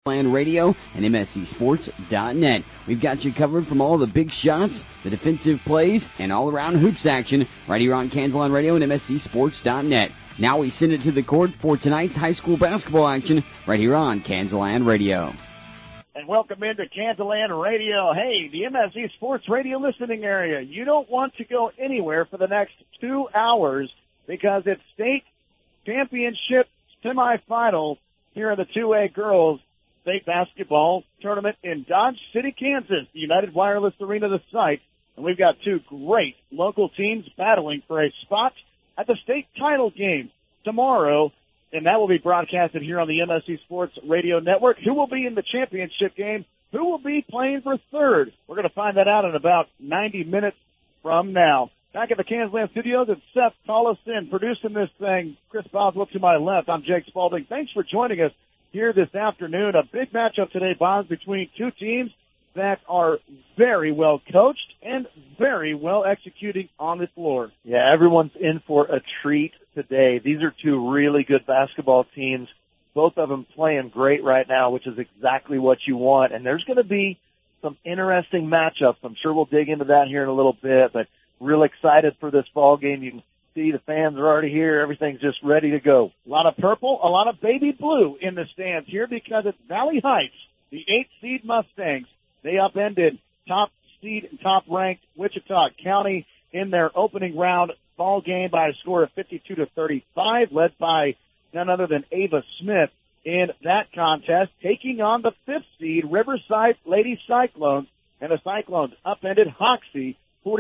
Land Radio and MSCSports.net. We've got you covered from all the big shots, the defensive plays, and all-around hoops action right here on Kansas Land Radio and MSCSports.net. Now we send it to the court for tonight's high school basketball action right here on Kansas Land Radio. And welcome into Kansas Land Radio. Hey, the MSC Sports Radio listening area. You don't want to go anywhere for the next 2 hours because it's state championship semifinals here in the 2A girls state basketball tournament in Dodge City, Kansas, the United Wireless Arena, the site. And we've got two great local teams battling for a spot at the state title game tomorrow. And that will be broadcasted here on the MSC Sports Radio Network. Who will be in the championship game? Who will be playing for third? We're going to find that out in about 90 minutes from now. Back at the Kansas Land Studios, it's Seth Collison producing this thing. Chris Boswell to my left. I'm Jake Spalding. Thanks for joining us here this afternoon. A big matchup today, Bonds, between two teams that are very well coached and very well executing on the floor. Yeah, everyone's in for a treat today. These are two really good basketball teams, both of them playing great right now, which is exactly what you want. And there's going to be some interesting matchups. I'm sure we'll dig into that here in a little bit, but real excited for this ball game. You can see the fans are already here. Everything's just ready to go. A lot of purple, a lot of baby blue in the stands here because it's Valley Heights, the 8th seed Mustangs. They upended top seed and top-ranked Wichita County in their opening round ball game by a score of 52-35, led by none other than Ava Smith in that contest, taking on the 5th seed Riverside Lady Cyclones, and the Cyclones upended Hoxie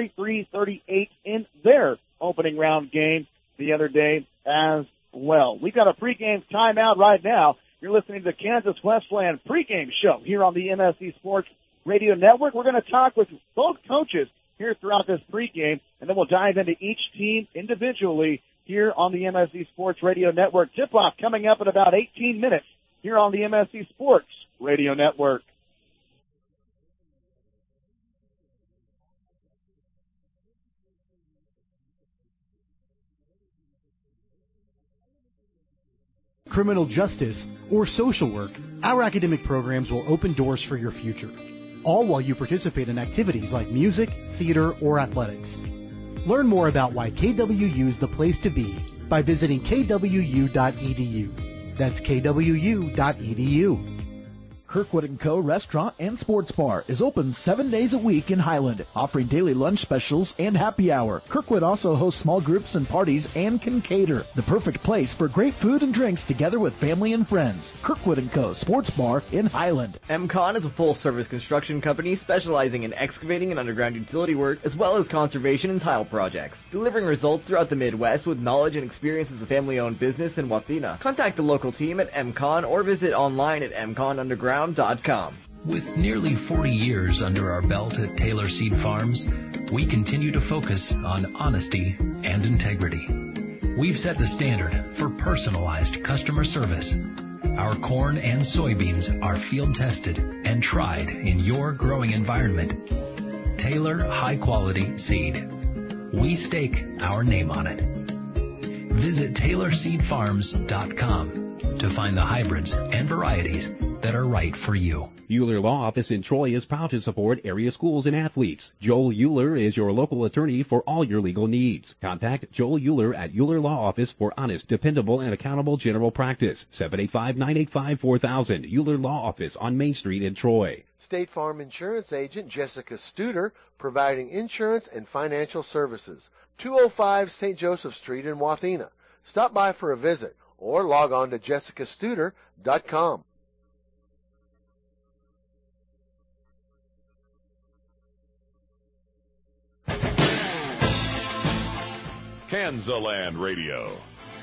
43-38 in their opening round game the other day as well. We've got a pregame timeout right now. You're listening to the Kansas Westland pregame show here on the MSC Sports Radio Network. We're going to talk with both coaches here throughout this pregame, and then we'll dive into each team individually here on the MSC Sports Radio Network. Tip-off coming up in about 18 minutes here on the MSC Sports Radio Network. Criminal justice, or social work, our academic programs will open doors for your future, all while you participate in activities like music, theater, or athletics. Learn more about why KWU is the place to be by visiting kwu.edu. That's kwu.edu. Kirkwood & Co. Restaurant and Sports Bar is open 7 days a week in Highland, offering daily lunch specials and happy hour. Kirkwood also hosts small groups and parties and can cater. The perfect place for great food and drinks together with family and friends. Kirkwood & Co. Sports Bar in Highland. MCON is a full-service construction company specializing in excavating and underground utility work, as well as conservation and tile projects, delivering results throughout the Midwest with knowledge and experience as a family-owned business in Wathena. Contact the local team at MCON or visit online at mconunderground.com. With nearly 40 years under our belt at Taylor Seed Farms, we continue to focus on honesty and integrity. We've set the standard for personalized customer service. Our corn and soybeans are field tested and tried in your growing environment. Taylor High Quality Seed. We stake our name on it. Visit TaylorSeedFarms.com to find the hybrids and varieties that are right for you. Euler Law Office in Troy is proud to support area schools and athletes. Joel Euler is your local attorney for all your legal needs. Contact Joel Euler at Euler Law Office for honest, dependable, and accountable general practice. 785-985-4000. Euler Law Office on Main Street in Troy. State Farm Insurance Agent Jessica Studer, providing insurance and financial services. 205 St. Joseph Street in Wathena. Stop by for a visit or log on to jessicastuder.com. Kansaland Radio.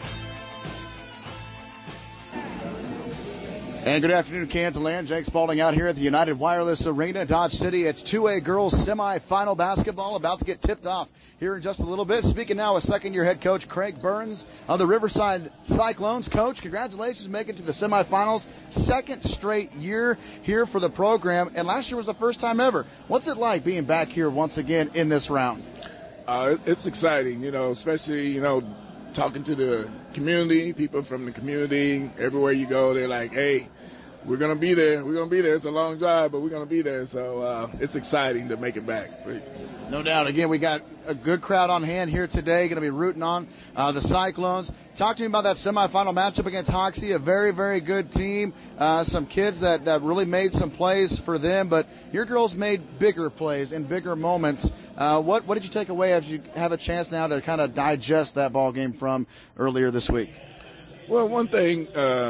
And good afternoon, Kansas. Jake Spalding out here at the United Wireless Arena, Dodge City. It's 2A girls semifinal basketball about to get tipped off here in just a little bit. Speaking now with second-year head coach Craig Burns of the Riverside Cyclones. Coach, congratulations making it to the semifinals. Second straight year here for the program, and last year was the first time ever. What's it like being back here once again in this round? It's exciting, especially, talking to the community, people from the community. Everywhere you go, they're like, hey, we're going to be there. We're going to be there. It's a long drive, but we're going to be there. So it's exciting to make it back. No doubt. Again, we got a good crowd on hand here today. Going to be rooting on the Cyclones. Talk to me about that semifinal matchup against Hoxie, a very, very good team. Some kids that really made some plays for them, but your girls made bigger plays in bigger moments. What did you take away as you have a chance now to kind of digest that ball game from earlier this week? Well, one thing,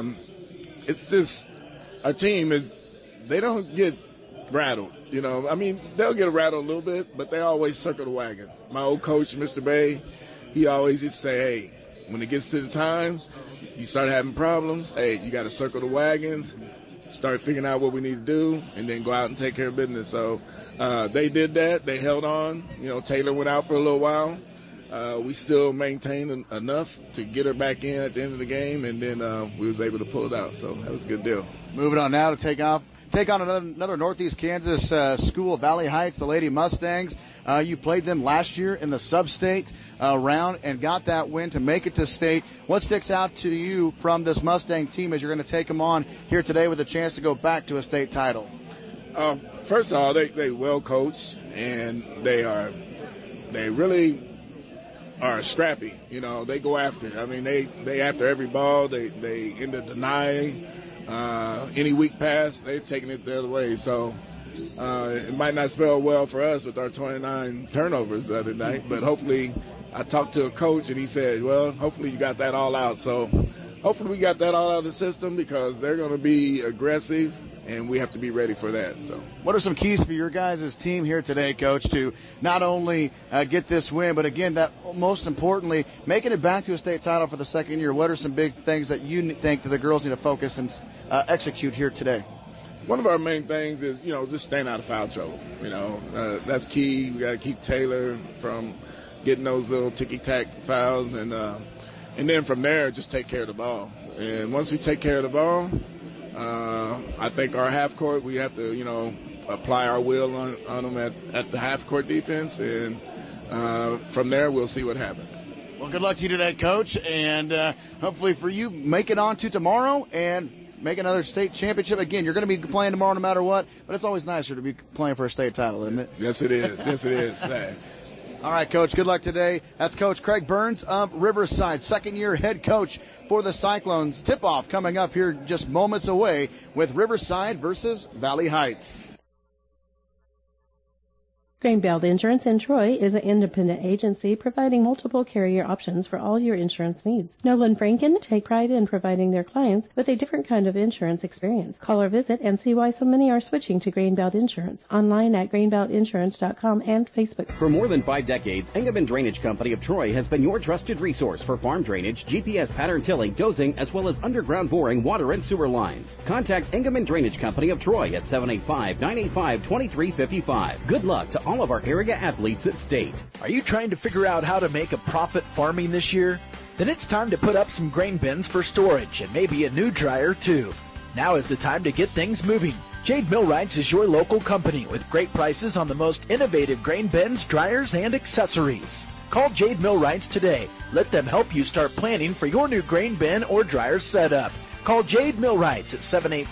it's just our team they don't get rattled. You know, I mean, they'll get rattled a little bit, but they always circle the wagons. My old coach, Mr. Bay, he always used to say, hey, when it gets to the times, you start having problems, hey, you got to circle the wagons, start figuring out what we need to do, and then go out and take care of business. So they did that. They held on. You know, Taylor went out for a little while. We still maintained enough to get her back in at the end of the game, and then we was able to pull it out. So that was a good deal. Moving on now to take on another Northeast Kansas school, Valley Heights, the Lady Mustangs. You played them last year in the sub-state round and got that win to make it to state. What sticks out to you from this Mustang team as you're going to take them on here today with a chance to go back to a state title? First of all, they well coached, and they really are scrappy. You know, they go after it. I mean, they after every ball. They end up denying any weak pass. They've taken it the other way. So it might not spell well for us with our 29 turnovers the other night, but hopefully I talked to a coach and he said, well, hopefully you got that all out. So hopefully we got that all out of the system because they're going to be aggressive, and we have to be ready for that. So, what are some keys for your guys' team here today, Coach, to not only get this win, but again, that most importantly, making it back to a state title for the second year? What are some big things that you think that the girls need to focus and execute here today? One of our main things is, you know, just staying out of foul trouble. You know, that's key. We got to keep Taylor from getting those little ticky-tack fouls, and then from there, just take care of the ball. And once we take care of the ball, I think our half court, we have to, you know, apply our will on them at the half court defense, and from there we'll see what happens. Well, good luck to you today, Coach, and hopefully for you, make it on to tomorrow and make another state championship. Again, you're going to be playing tomorrow no matter what, but it's always nicer to be playing for a state title, isn't it? Yes, it is. Yes, it is. All right, Coach, good luck today. That's Coach Craig Burns of Riverside, second-year head coach for the Cyclones. Tip-off coming up here just moments away with Riverside versus Valley Heights. Grainbelt Insurance in Troy is an independent agency providing multiple carrier options for all your insurance needs. Nolan Franken take pride in providing their clients with a different kind of insurance experience. Call or visit and see why so many are switching to Grainbelt Insurance. Online at grainbeltinsurance.com and Facebook. For more than 5 decades, Engelman Drainage Company of Troy has been your trusted resource for farm drainage, GPS pattern tilling, dozing, as well as underground boring, water, and sewer lines. Contact Engelman Drainage Company of Troy at 785-985-2355. Good luck to all of our area athletes at state. Are you trying to figure out how to make a profit farming this year? Then it's time to put up some grain bins for storage and maybe a new dryer too. Now is the time to get things moving. Jade Millwrights is your local company with great prices on the most innovative grain bins, dryers, and accessories. Call Jade Millwrights today. Let them help you start planning for your new grain bin or dryer setup. Call Jade Millwrights at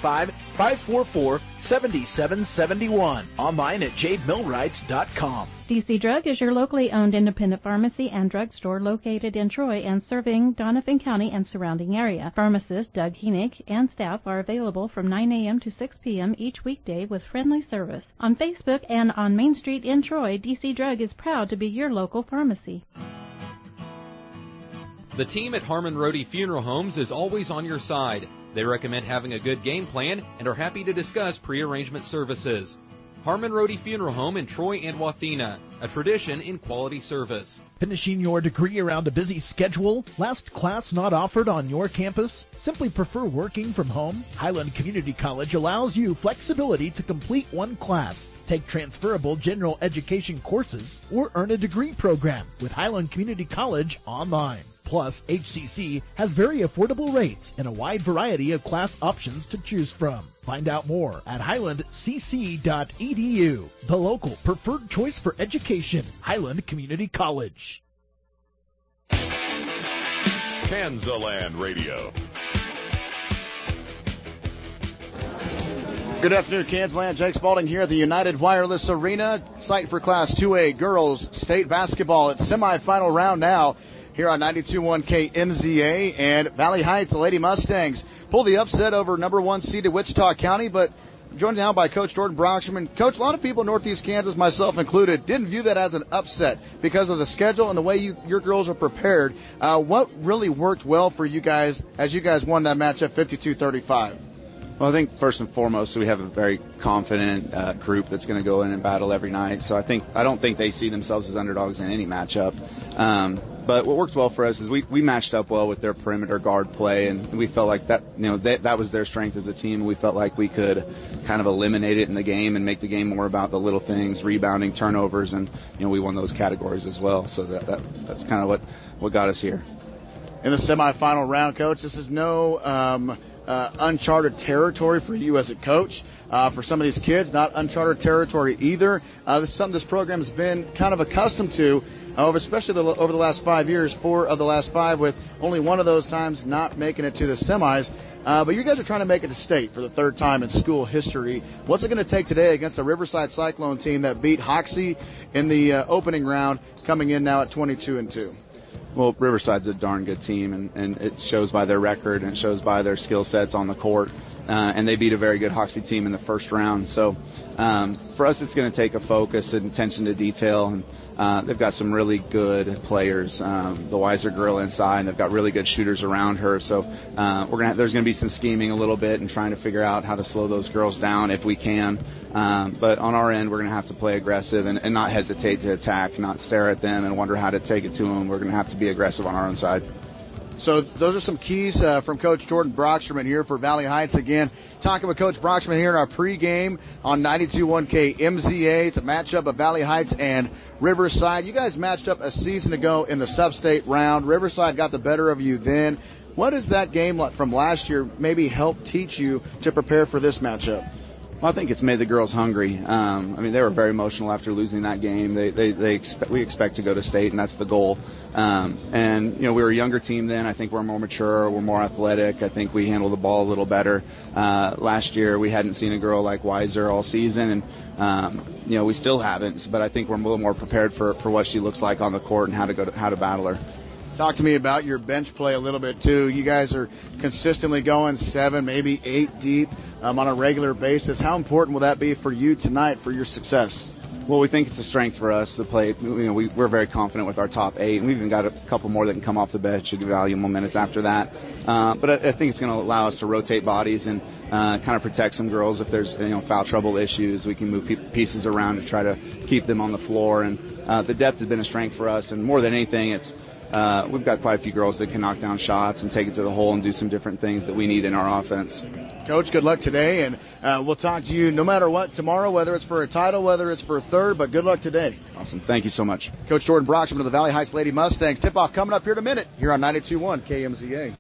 785-544-7771. Online at jademillwrights.com. DC Drug is your locally owned independent pharmacy and drugstore located in Troy and serving Donovan County and surrounding area. Pharmacist Doug Heenick and staff are available from 9 a.m. to 6 p.m. each weekday with friendly service. On Facebook and on Main Street in Troy, DC Drug is proud to be your local pharmacy. The team at Harmon Rohde Funeral Homes is always on your side. They recommend having a good game plan and are happy to discuss pre-arrangement services. Harmon Rohde Funeral Home in Troy and Wathena, a tradition in quality service. Finishing your degree around a busy schedule? Last class not offered on your campus? Simply prefer working from home? Highland Community College allows you flexibility to complete one class, take transferable general education courses, or earn a degree program with Highland Community College online. Plus, HCC has very affordable rates and a wide variety of class options to choose from. Find out more at highlandcc.edu, the local preferred choice for education, Highland Community College. Kansaland Radio. Good afternoon, Kansas. Jake Spalding here at the United Wireless Arena, site for Class 2A Girls State Basketball. It's semifinal round now here on 92.1 KMZA, and Valley Heights, the Lady Mustangs, pull the upset over number 1 seeded Wichita County, but joined now by Coach Jordan Broxman. Coach, a lot of people in Northeast Kansas, myself included, didn't view that as an upset because of the schedule and the way your girls are prepared. What really worked well for you guys as you guys won that matchup 52-35? Well, I think first and foremost, we have a very confident group that's going to go in and battle every night. So I don't think they see themselves as underdogs in any matchup. But what worked well for us is we matched up well with their perimeter guard play, and we felt like that was their strength as a team. We felt like we could kind of eliminate it in the game and make the game more about the little things, rebounding, turnovers, and we won those categories as well. So that's kind of what got us here. In the semifinal round, Coach, this is no uncharted territory for you as a coach. For some of these kids, not uncharted territory either. This is something this program has been kind of accustomed to, especially over the last 5 years, 4 of the last 5, with only one of those times not making it to the semis. But you guys are trying to make it to state for the 3rd time in school history. What's it going to take today against the Riverside Cyclone team that beat Hoxie in the opening round, coming in now at 22-2? Well, Riverside's a darn good team, and it shows by their record and it shows by their skill sets on the court. And they beat a very good Hoxie team in the first round. So for us, it's going to take a focus and attention to detail. And they've got some really good players. The Weiser girl inside, and they've got really good shooters around her. So there's going to be some scheming a little bit and trying to figure out how to slow those girls down if we can. But on our end, we're going to have to play aggressive and not hesitate to attack, not stare at them and wonder how to take it to them. We're going to have to be aggressive on our own side. So those are some keys from Coach Jordan Broxman here for Valley Heights. Again, talking with Coach Broxman here in our pregame on 92.1 KMZA. It's a matchup of Valley Heights and Riverside. You guys matched up a season ago in the sub-state round. Riverside got the better of you then. What does that game from last year maybe help teach you to prepare for this matchup? Well, I think it's made the girls hungry. They were very emotional after losing that game. We expect to go to state, and that's the goal. We were a younger team then. I think we're more mature. We're more athletic. I think we handle the ball a little better. Last year, we hadn't seen a girl like Weiser all season, and we still haven't. But I think we're a little more prepared for what she looks like on the court and how to battle her. Talk to me about your bench play a little bit, too. You guys are consistently going 7, maybe 8 deep on a regular basis. How important will that be for you tonight for your success? Well, we think it's a strength for us to play. We're very confident with our top 8, and we've even got a couple more that can come off the bench to give valuable minutes after that. But I think it's going to allow us to rotate bodies and kind of protect some girls if there's foul trouble issues. We can move pieces around to try to keep them on the floor. And the depth has been a strength for us, and more than anything, we've got quite a few girls that can knock down shots and take it to the hole and do some different things that we need in our offense. Coach, good luck today, and we'll talk to you no matter what tomorrow, whether it's for a title, whether it's for a 3rd, but good luck today. Awesome. Thank you so much. Coach Jordan Broxman of the Valley Heights Lady Mustangs. Tip-off coming up here in a minute here on 92.1 KMZA.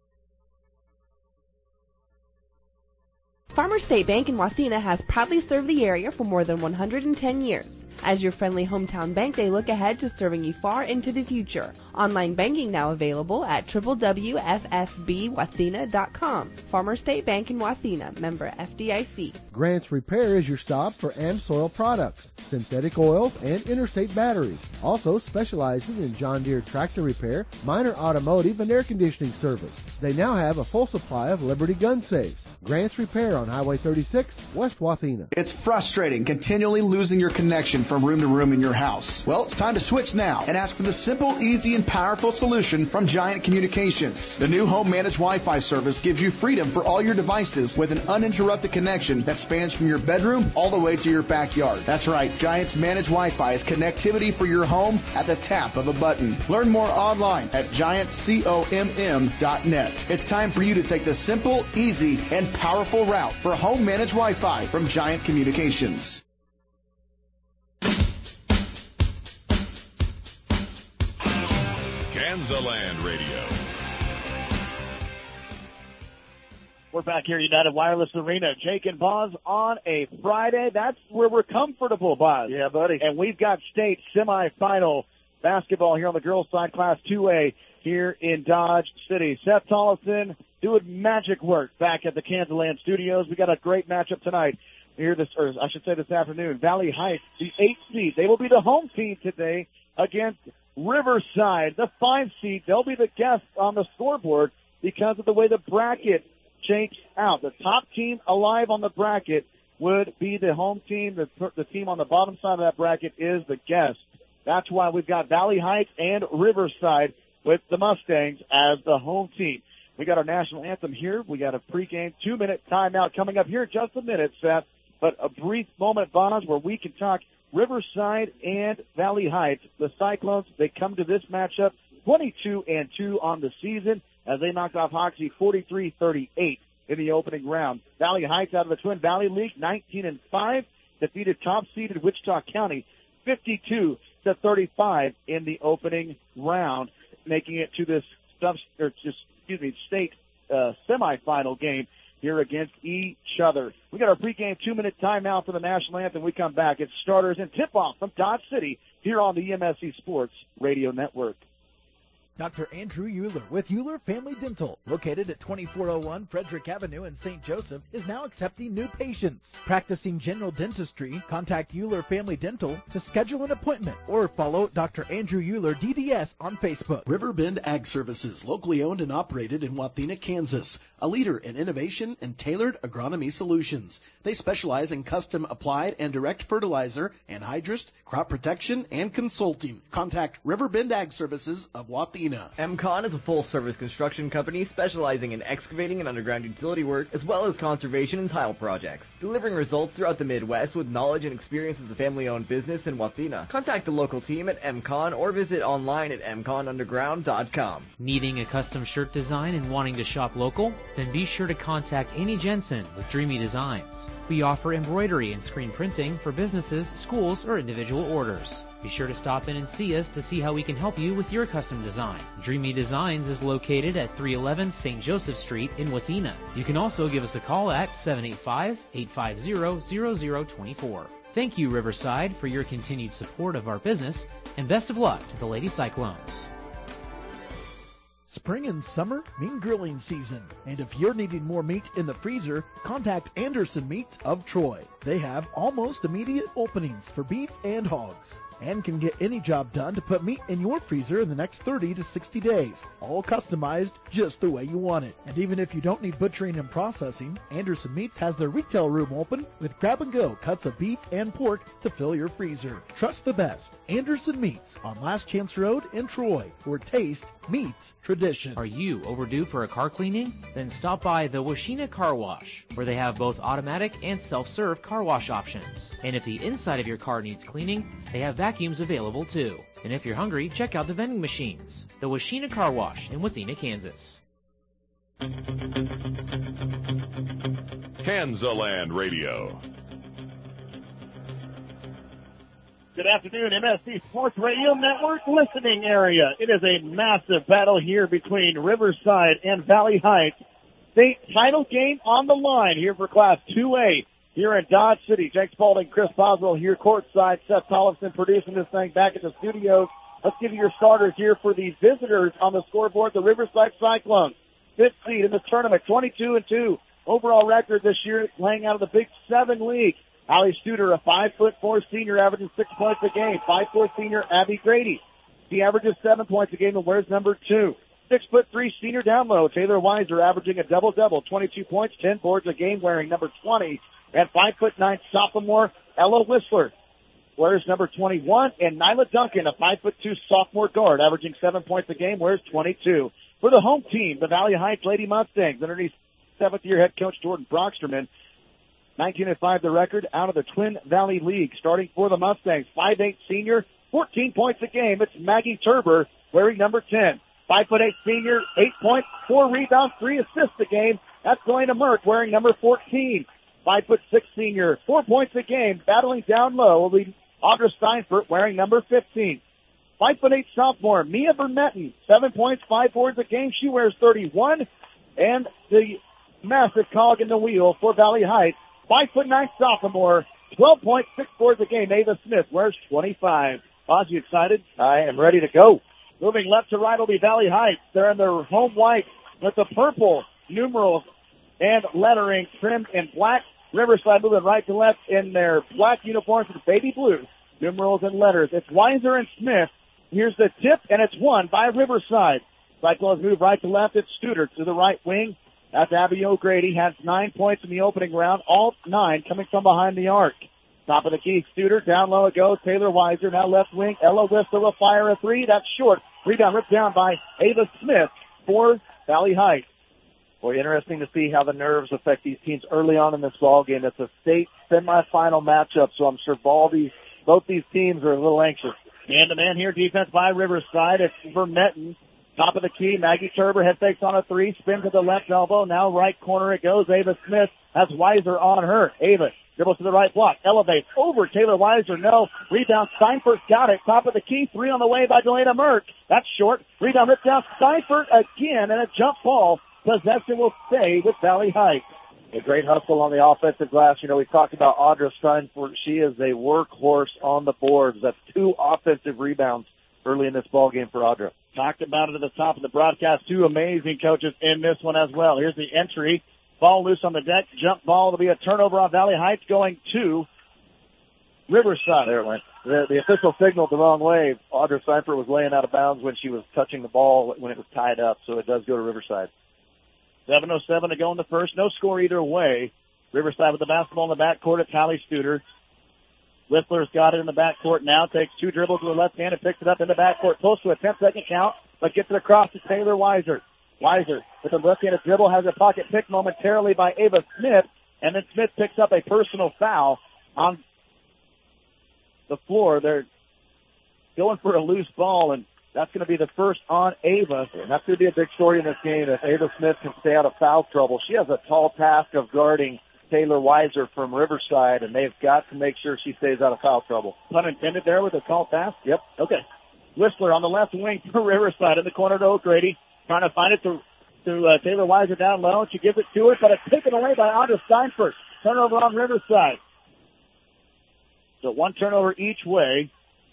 Farmers State Bank in Wasena has proudly served the area for more than 110 years. As your friendly hometown bank, they look ahead to serving you far into the future. Online banking now available at www.ffbwasena.com. Farmers State Bank in Wasena, member FDIC. Grants Repair is your stop for AmSoil products, synthetic oils, and interstate batteries. Also specializing in John Deere tractor repair, minor automotive, and air conditioning service. They now have a full supply of Liberty gun safes. Grants Repair on Highway 36, West Wathena. It's frustrating continually losing your connection from room to room in your house. Well, it's time to switch now and ask for the simple, easy, and powerful solution from Giant Communications. The new home managed Wi-Fi service gives you freedom for all your devices with an uninterrupted connection that spans from your bedroom all the way to your backyard. That's right, Giant's managed Wi-Fi is connectivity for your home at the tap of a button. Learn more online at giantcomm.net. It's time for you to take the simple, easy, and powerful route for home managed Wi-Fi from Giant Communications. Kansaland Radio. We're back here at United Wireless Arena. Jake and Boz on a Friday. That's where we're comfortable, Boz. Yeah, buddy. And we've got state semifinal basketball here on the girls' side, Class 2A. here in Dodge City. Seth Tollefson doing magic work back at the Kansas Studios. We got a great matchup tonight here this afternoon. Valley Heights, the 8th seed. They will be the home team today against Riverside, the 5 seed. They'll be the guests on the scoreboard because of the way the bracket changed out. The top team alive on the bracket would be the home team. The team on the bottom side of that bracket is the guest. That's why we've got Valley Heights and Riverside with the Mustangs as the home team. We got our national anthem here. We got a pregame 2-minute timeout coming up here in just a minute, Seth. But a brief moment, Bonds, where we can talk Riverside and Valley Heights. The Cyclones, they come to this matchup 22-2 on the season as they knocked off Hoxie 43-38 in the opening round. Valley Heights out of the Twin Valley League, 19-5, defeated top-seeded Wichita County 52-35 in the opening round, making it to this state semifinal game here against each other. We got our pregame 2-minute timeout for the national anthem. We come back. It's starters and tip-off from Dodge City here on the MSC Sports Radio Network. Dr. Andrew Euler with Euler Family Dental, located at 2401 Frederick Avenue in St. Joseph, is now accepting new patients. Practicing general dentistry, contact Euler Family Dental to schedule an appointment or follow Dr. Andrew Euler DDS on Facebook. Riverbend Ag Services, locally owned and operated in Wathena, Kansas, a leader in innovation and tailored agronomy solutions. They specialize in custom applied and direct fertilizer, anhydrous, crop protection, and consulting. Contact Riverbend Ag Services of Wathena. MCON is a full-service construction company specializing in excavating and underground utility work, as well as conservation and tile projects, delivering results throughout the Midwest with knowledge and experience as a family-owned business in Wathena. Contact the local team at MCON or visit online at mconunderground.com. Needing a custom shirt design and wanting to shop local? Then be sure to contact Annie Jensen with Dreamy Designs. We offer embroidery and screen printing for businesses, schools, or individual orders. Be sure to stop in and see us to see how we can help you with your custom design. Dreamy Designs is located at 311 St. Joseph Street in Wathena. You can also give us a call at 785-850-0024. Thank you, Riverside, for your continued support of our business, and best of luck to the Lady Cyclones. Spring and summer mean grilling season, and if you're needing more meat in the freezer, contact Anderson Meats of Troy. They have almost immediate openings for beef and hogs, and can get any job done to put meat in your freezer in the next 30 to 60 days, all customized just the way you want it. And even if you don't need butchering and processing, Anderson Meats has their retail room open with grab-and-go cuts of beef and pork to fill your freezer. Trust the best, Anderson Meats on Last Chance Road in Troy, where taste meets tradition. Are you overdue for a car cleaning? Then stop by the Washina Car Wash, where they have both automatic and self-serve car wash options. And if the inside of your car needs cleaning, they have vacuums available too. And if you're hungry, check out the vending machines. The Washina Car Wash in Wathena, Kansas. Kansaland Radio. Good afternoon, MSC Sports Radio Network listening area. It is a massive battle here between Riverside and Valley Heights. State title game on the line here for Class 2A here in Dodge City. Jake Spalding, Chris Boswell here courtside. Seth Tollefson producing this thing back at the studios. Let's give you your starters here for the visitors on the scoreboard, the Riverside Cyclones. 5th seed in the tournament, 22-2. Overall record this year, playing out of the Big 7 League. Allie Studer, a 5'4" senior, averaging 6 points a game. 5'4" senior, Abby Grady. She averages 7 points a game and wears number 2. 6'3" senior down low, Taylor Weiser, averaging a double-double, 22 points, 10 boards a game, wearing number 20. And 5'9" sophomore, Ella Whistler, wears number 21. And Nyla Duncan, a 5'2" sophomore guard, averaging 7 points a game, wears 22. For the home team, the Valley Heights Lady Mustangs, underneath 7th-year head coach Jordan Brocksterman. 19-5 the record out of the Twin Valley League. Starting for the Mustangs, 5'8" senior, 14 points a game. It's Maggie Turber, wearing number 10. 5'8" senior, 8 points, 4 rebounds, 3 assists a game. That's going to Merck, wearing number 14. 5'6" senior, 4 points a game, battling down low will be Audra Steinfurt, wearing number 15. 5'8" sophomore, Mia Vermetten, 7 points, 5 boards a game. She wears 31. And the massive cog in the wheel for Valley Heights, 5'9" sophomore, 12 points, 6 boards a game. Ava Smith wears 25. Boz, you excited? I am ready to go. Moving left to right will be Valley Heights. They're in their home white with the purple numerals and lettering trimmed in black. Riverside moving right to left in their black uniforms with baby blue numerals and letters. It's Weiser and Smith. Here's the tip, and it's won by Riverside. Cyclones move right to left. It's Studer to the right wing. That's Abby O'Grady. Has 9 points in the opening round. All 9 coming from behind the arc. Top of the key, Studer. Down low it goes. Taylor Weiser. Now left wing. Ella Whistler will fire a three. That's short. Rebound ripped down by Ava Smith for Valley Heights. Boy, interesting to see how the nerves affect these teams early on in this ball game. It's a state semifinal matchup, so I'm sure both these teams are a little anxious. Man-to-man here, defense by Riverside. It's Vermetten. Top of the key, Maggie Turber head fakes on a three, spins at the left elbow. Now right corner it goes. Ava Smith has Weiser on her. Ava dribbles to the right block, elevates over Taylor Weiser. No rebound. Steinfurt got it. Top of the key, three on the way by Delana Merck. That's short. Rebound ripped down. Steinfurt again, and a jump ball. Possession will stay with Valley Heights. A great hustle on the offensive glass. You know, we talked about Audra Steinfurt. She is a workhorse on the boards. That's 2 offensive rebounds early in this ball game for Audra. Talked about it at the top of the broadcast. 2 amazing coaches in this one as well. Here's the entry. Ball loose on the deck. Jump ball. It'll be a turnover on Valley Heights going to Riverside. There it went. The official signaled the wrong way. Audra Steinfurt was laying out of bounds when she was touching the ball when it was tied up, so it does go to Riverside. 7:07 to go in the first. No score either way. Riverside with the basketball in the backcourt. It's Hallie Studer. Whistler's got it in the backcourt now. Takes 2 dribbles with the left hand and picks it up in the backcourt. Close to a 10-second count, but gets it across to Taylor Weiser. Weiser with a left-handed dribble has a pocket pick momentarily by Ava Smith, and then Smith picks up a personal foul on the floor. They're going for a loose ball, and that's going to be the first on Ava. And that's going to be a big story in this game if Ava Smith can stay out of foul trouble. She has a tall task of guarding Taylor Weiser from Riverside, and they've got to make sure she stays out of foul trouble. Pun intended there with a tall task? Yep. Okay. Whistler on the left wing for Riverside in the corner to O'Grady. Trying to find it to Taylor Weiser down low. She gives it to her, but it's taken away by Audra Steinfurt. Turnover on Riverside. So 1 turnover each way.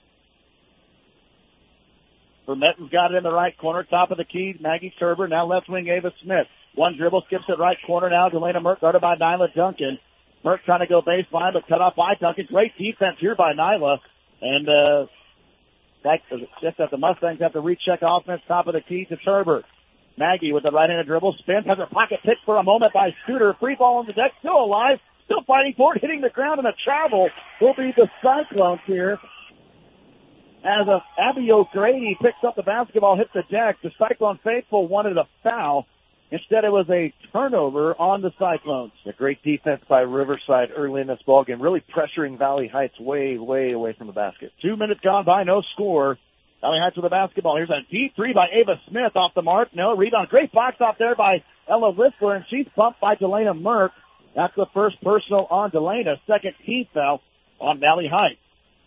Vermetten's got it in the right corner. Top of the key, Maggie Turber. Now left wing, Ava Smith. 1 dribble, skips it right corner now. Delana Merck guarded by Nyla Duncan. Merck trying to go baseline, but cut off by Duncan. Great defense here by Nyla. And that's just that the Mustangs have to recheck offense. Top of the key to Turber. Maggie with the right-handed dribble. Spins, has her pocket picked for a moment by Studer. Free ball on the deck, still alive. Still fighting for it, hitting the ground, and a travel will be the Cyclones here. As Abby O'Grady picks up the basketball, hits the deck, the Cyclone faithful wanted a foul. Instead, it was a turnover on the Cyclones. A great defense by Riverside early in this ballgame, really pressuring Valley Heights way, way away from the basket. 2 minutes gone by, no score. Valley Heights with the basketball. Here's a deep three by Ava Smith off the mark. No rebound. Great box off there by Ella Whistler, and she's bumped by Delana Merck. That's the first personal on Delana. Second team foul on Valley Heights.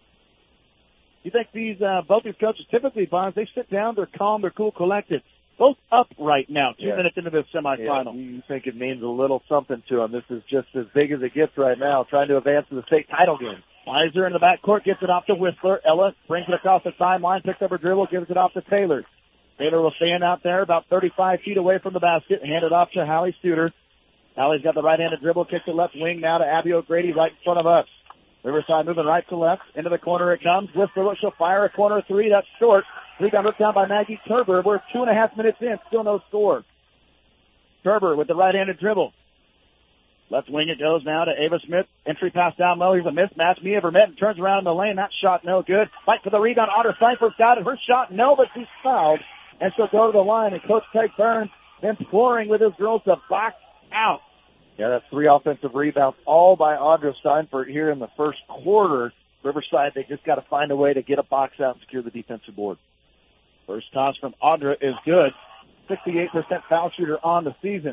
You think both these coaches typically, Bonds, they sit down, they're calm, they're cool, collected. Both up right now, 2 minutes into this semifinal. Yeah, you think it means a little something to them. This is just as big as it gets right now, trying to advance to the state title game. Weiser in the backcourt gets it off to Whistler. Ella brings it across the timeline, picks up her dribble, gives it off to Taylor. Taylor will stand out there about 35 feet away from the basket, hand it off to Hallie Studer. Hallie's got the right-handed dribble, kicks it left wing now to Abby O'Grady right in front of us. Riverside moving right to left. Into the corner it comes. Whistler, she'll fire a corner three. That's short. Rebound ripped down by Maggie Turber. We're 2.5 minutes in. Still no score. Turber with the right-handed dribble. Left wing it goes now to Ava Smith. Entry pass down low. Here's a mismatch. Mia Vermetten turns around in the lane. That shot no good. Fight for the rebound. Audra Steinfurt's got it. Her shot no, but she's fouled. And she'll go to the line. And Coach Peg Burns imploring with his girls to box out. Yeah, that's 3 offensive rebounds, all by Audra Steinfurt here in the first quarter. Riverside, they just got to find a way to get a box out and secure the defensive board. First toss from Audra is good. 68% foul shooter on the season.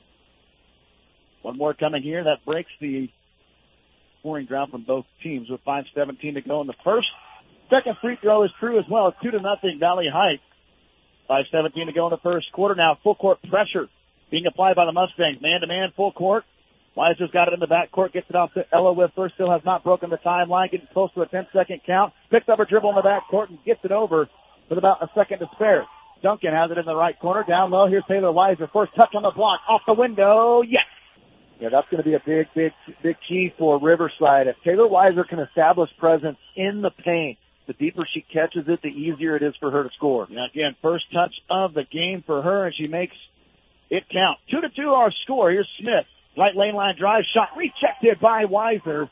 One more coming here. That breaks the scoring drought from both teams with 5:17 to go in the first. Second free throw is true as well. It's 2-0 Valley Heights. 5:17 to go in the first quarter. Now full court pressure being applied by the Mustangs. Man-to-man, full court. Weiser's got it in the backcourt, gets it off to Ella Whistler. Still has not broken the timeline, getting close to a 10-second count. Picks up her dribble in the backcourt and gets it over with about a second to spare. Duncan has it in the right corner. Down low, here's Taylor Weiser. First touch on the block. Off the window. Yes. Yeah, that's going to be a big key for Riverside. If Taylor Weiser can establish presence in the paint, the deeper she catches it, the easier it is for her to score. Now, again, first touch of the game for her, and she makes it count. 2-2 our score. Here's Smith. Right lane line drive shot rejected by Weiser.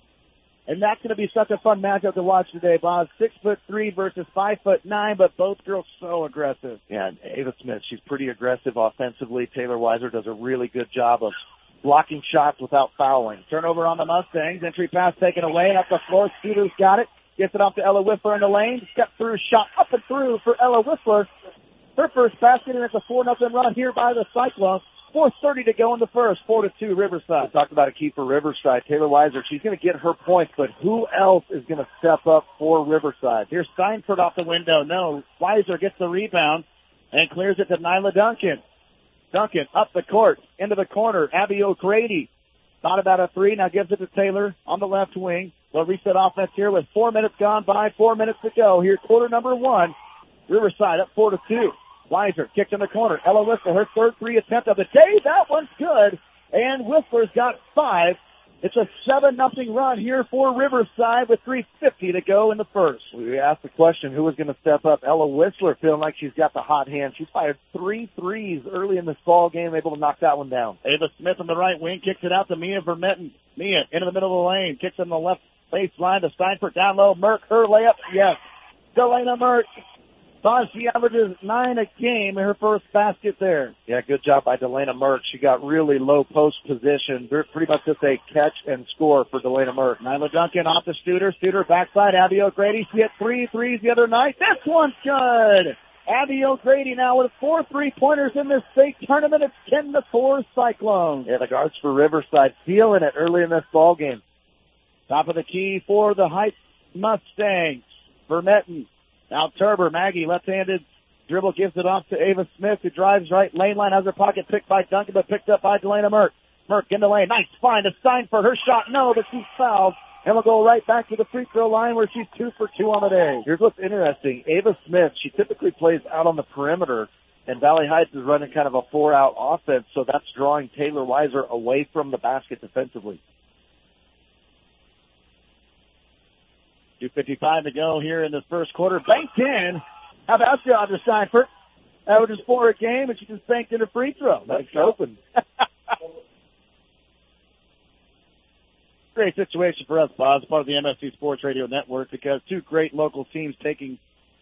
And that's going to be such a fun matchup to watch today, Boz. 6'3" versus 5'9", but both girls so aggressive. Yeah, and Ava Smith, she's pretty aggressive offensively. Taylor Weiser does a really good job of blocking shots without fouling. Turnover on the Mustangs. Entry pass taken away, and up the floor. Skeeter's got it. Gets it off to Ella Whiffler in the lane. Step through shot up and through for Ella Whiffler. Her first basket, and it's a 4-0 run here by the Cyclones. 4:30 to go in the first. 4-2 Riverside. We talked about a key for Riverside. Taylor Weiser, she's going to get her points, but who else is going to step up for Riverside? Here's Steinford off the window. No, Weiser gets the rebound and clears it to Nyla Duncan. Duncan up the court, into the corner. Abby O'Grady thought about a three, now gives it to Taylor on the left wing. We'll reset offense here with 4 minutes gone by, 4 minutes to go. Here's quarter number one. Riverside up 4-2. Weiser kicked in the corner. Ella Whistler, her third three attempt of the day. That one's good. And Whistler's got 5. It's a 7-0 run here for Riverside with 3:50 to go in the first. We asked the question, who was going to step up? Ella Whistler feeling like she's got the hot hand. She's fired 3 threes early in this ball game, able to knock that one down. Ava Smith on the right wing kicks it out to Mia Vermetten. Mia into the middle of the lane, kicks in the left baseline to Steinfurt. Down low, Merck, her layup, yes. Delana Merck. She averages 9 a game in her first basket there. Yeah, good job by Delana Merck. She got really low post position. Pretty much just a catch and score for Delana Merck. Nyla Duncan off the Studer. Studer backside. Abby O'Grady. She hit 3 threes the other night. This one's good. Abby O'Grady now with 4 3-pointers in this state tournament. It's 10-4 Cyclones. Yeah, the guards for Riverside feeling it early in this ball game. Top of the key for the Heights Mustangs. Vermetten. Now Turber, Maggie, left-handed dribble, gives it off to Ava Smith, who drives right lane line, has her pocket picked by Duncan, but picked up by Delana Merck. Merck in the lane, nice find to Steinfurt, her shot, no, but she's fouled, and we'll go right back to the free throw line where she's 2 for 2 on the day. Here's what's interesting, Ava Smith, she typically plays out on the perimeter, and Valley Heights is running kind of a 4-out offense, so that's drawing Taylor Weiser away from the basket defensively. 2:55 to go here in this first quarter. Banked in. How about you, Dr. Steinfurt? Averages 4 a game, and she just banked in a free throw. That's open. Great situation for us, Boz, part of the MSC Sports Radio Network, because 2 great local teams taking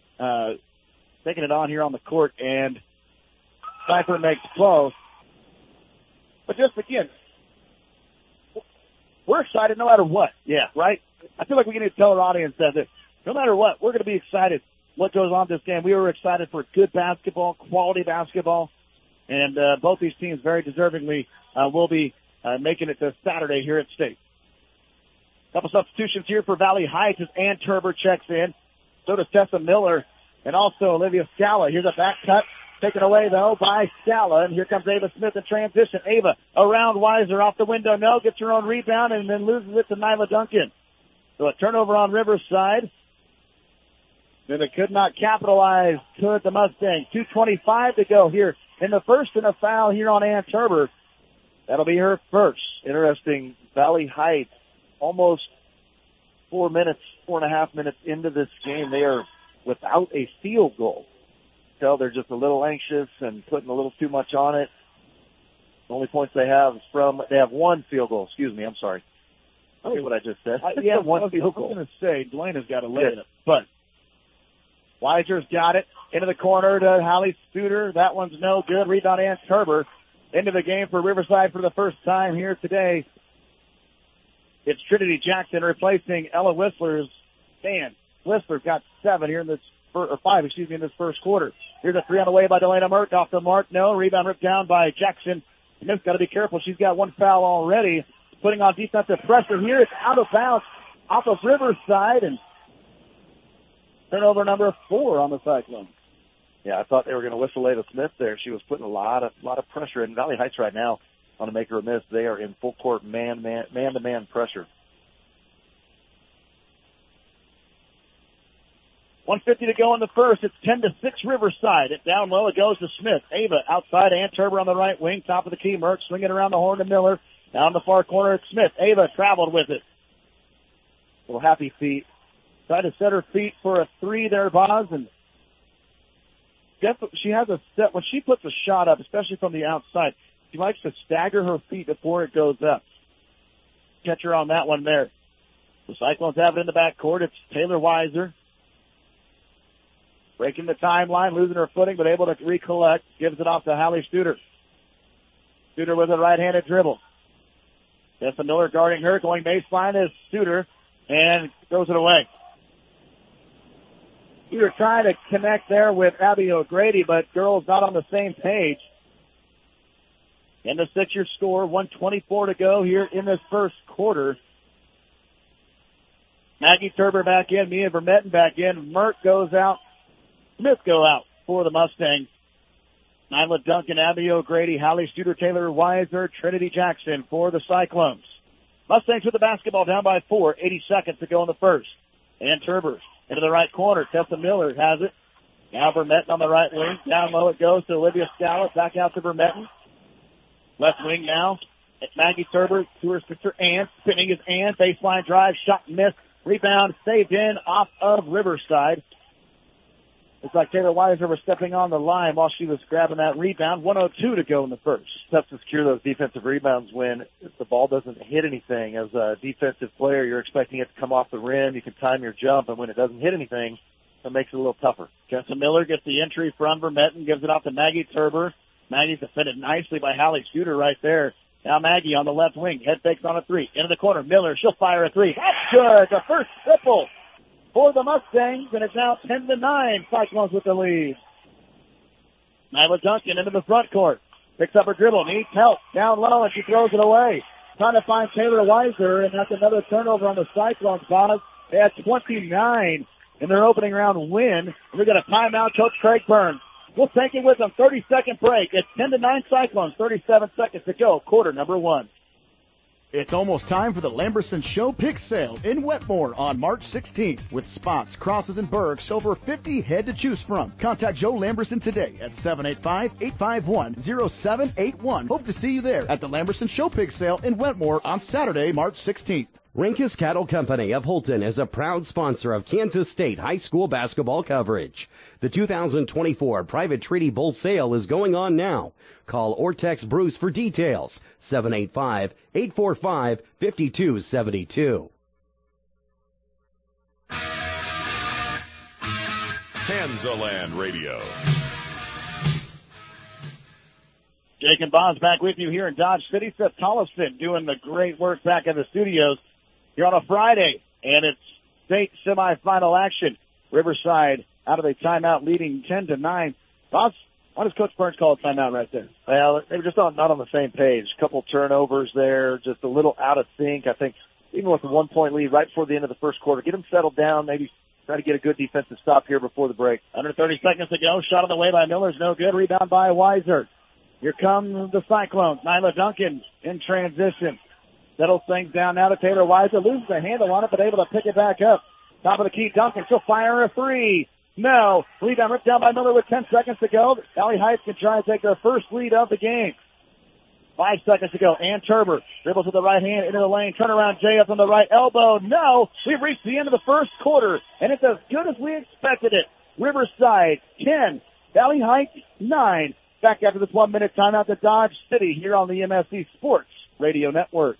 it on here on the court, and Steinfurt makes close. But just again, we're excited no matter what. Yeah, right? I feel like we need to tell our audience that no matter what, we're going to be excited what goes on this game. We were excited for good basketball, quality basketball, and both these teams very deservingly will be making it to Saturday here at State. Couple substitutions here for Valley Heights as Ann Turber checks in. So does Tessa Miller and also Olivia Scala. Here's a back cut. Taken away, though, by Scala. And here comes Ava Smith in transition. Ava around Weiser off the window. No, gets her own rebound and then loses it to Nyla Duncan. So a turnover on Riverside. Then it could not capitalize to the Mustangs. 2:25 to go here in the first, and a foul here on Ann Turber. That'll be her first. Interesting. Valley Heights, almost 4.5 minutes into this game, they are without a field goal. So they're just a little anxious and putting a little too much on it. The only points they have is they have 1 field goal. Excuse me, I'm sorry. I don't know what I just said. Yeah, 1 field goal. I was going to say, Delena's got to lay it, but Weiser's got it into the corner to Hallie Studer. That one's no good. Rebound Ann Turber into the game for Riverside for the first time here today. It's Trinity Jackson replacing Ella Whistler's stand. Whistler got 7 here in this, or 5, in this first quarter. Here's a 3 on the way by Delana Merck. Off the mark, no. Rebound ripped down by Jackson. Smith's got to be careful. She's got 1 foul already. Putting on defensive pressure here. It's out of bounds off of Riverside, and turnover number 4 on the Cyclones. Yeah, I thought they were going to whistle Ava Smith there. She was putting a lot of pressure in. Valley Heights right now on to make her a miss. They are in full court man-to-man pressure. 1:50 to go in the first. It's 10-6 Riverside. It down low. It goes to Smith. Ava outside. Ann Turber on the right wing. Top of the key. Merck swinging around the horn to Miller. Down the far corner. It's Smith. Ava traveled with it. Little happy feet. Tried to set her feet for a three there, Boz. And she has a set. When she puts a shot up, especially from the outside, she likes to stagger her feet before it goes up. Catch her on that one there. The Cyclones have it in the backcourt. It's Taylor Weiser. Breaking the timeline, losing her footing, but able to recollect. Gives it off to Hallie Studer. Studer with a right-handed dribble. Tessa Miller guarding her. Going baseline is Studer. And throws it away. Studer trying to connect there with Abby O'Grady, but girls not on the same page. And the 6-year score, 1:24 to go here in this first quarter. Maggie Turber back in, Mia Vermetten back in. Merck goes out. Smith go out for the Mustangs. Nyla Duncan, Abby O'Grady, Hallie Studer, Taylor Weiser, Trinity Jackson for the Cyclones. Mustangs with the basketball down by 4, 80 seconds to go in the first. And Turber into the right corner. Tessa Miller has it. Now Vermetten on the right wing. Down low it goes to Olivia Scallop. Back out to Vermetten. Left wing now. Maggie Turber to her sister Ann. Spinning is Ann. Baseline drive. Shot missed. Rebound saved in off of Riverside. It's like Taylor Weiser was stepping on the line while she was grabbing that rebound. 1:02 to go in the first. Tough to secure those defensive rebounds when the ball doesn't hit anything. As a defensive player, you're expecting it to come off the rim. You can time your jump, and when it doesn't hit anything, it makes it a little tougher. Tessa Miller gets the entry from Vermetten, gives it off to Maggie Turber. Maggie's defended nicely by Hallie Studer right there. Now Maggie on the left wing. Head fakes on a three. Into the corner. Miller, she'll fire a three. That's good. The first triple for the Mustangs, and it's now 10-9. Cyclones with the lead. Nyla Duncan into the front court. Picks up her dribble. Needs help. Down low, and she throws it away. Trying to find Taylor Weiser, and that's another turnover on the Cyclones. Boz. They had 29 in their opening round win. We got a timeout. Coach Craig Burns. We'll take it with them. 30-second break. It's 10-9 Cyclones. 37 seconds to go. Quarter number 1. It's almost time for the Lamberson Show Pick Sale in Wetmore on March 16th. With spots, crosses, and Bergs, over 50 head to choose from. Contact Joe Lamberson today at 785-851-0781. Hope to see you there at the Lamberson Show Pick Sale in Wetmore on Saturday, March 16th. Rinkus Cattle Company of Holton is a proud sponsor of Kansas State high school basketball coverage. The 2024 Private Treaty Bull Sale is going on now. Call or text Bruce for details. 785-845-5272. Kansaland Radio. Jake and Bonds back with you here in Dodge City. Seth Tollefson doing the great work back in the studios here on a Friday, and it's state semifinal action. Riverside out of a timeout leading 10-9. Bonds, why does Coach Burns call a timeout right there? Well, they were just not on the same page. A couple turnovers there, just a little out of sync. I think even with a 1-point lead right before the end of the first quarter, get them settled down, maybe try to get a good defensive stop here before the break. Under 30 seconds to go. Shot on the way by Miller's no good. Rebound by Weiser. Here come the Cyclones. Nyla Duncan in transition. Settles things down now to Taylor Weiser. Loses the handle on it, but able to pick it back up. Top of the key, Duncan. She'll fire a three. No. Rebound ripped down by Miller with 10 seconds to go. Valley Heights can try and take their first lead of the game. 5 seconds to go. Ann Turber dribbles with the right hand into the lane. Turnaround J up on the right elbow. No. We've reached the end of the first quarter, and it's as good as we expected it. Riverside 10. Valley Heights 9. Back after this 1-minute timeout to Dodge City here on the MSC Sports Radio Network.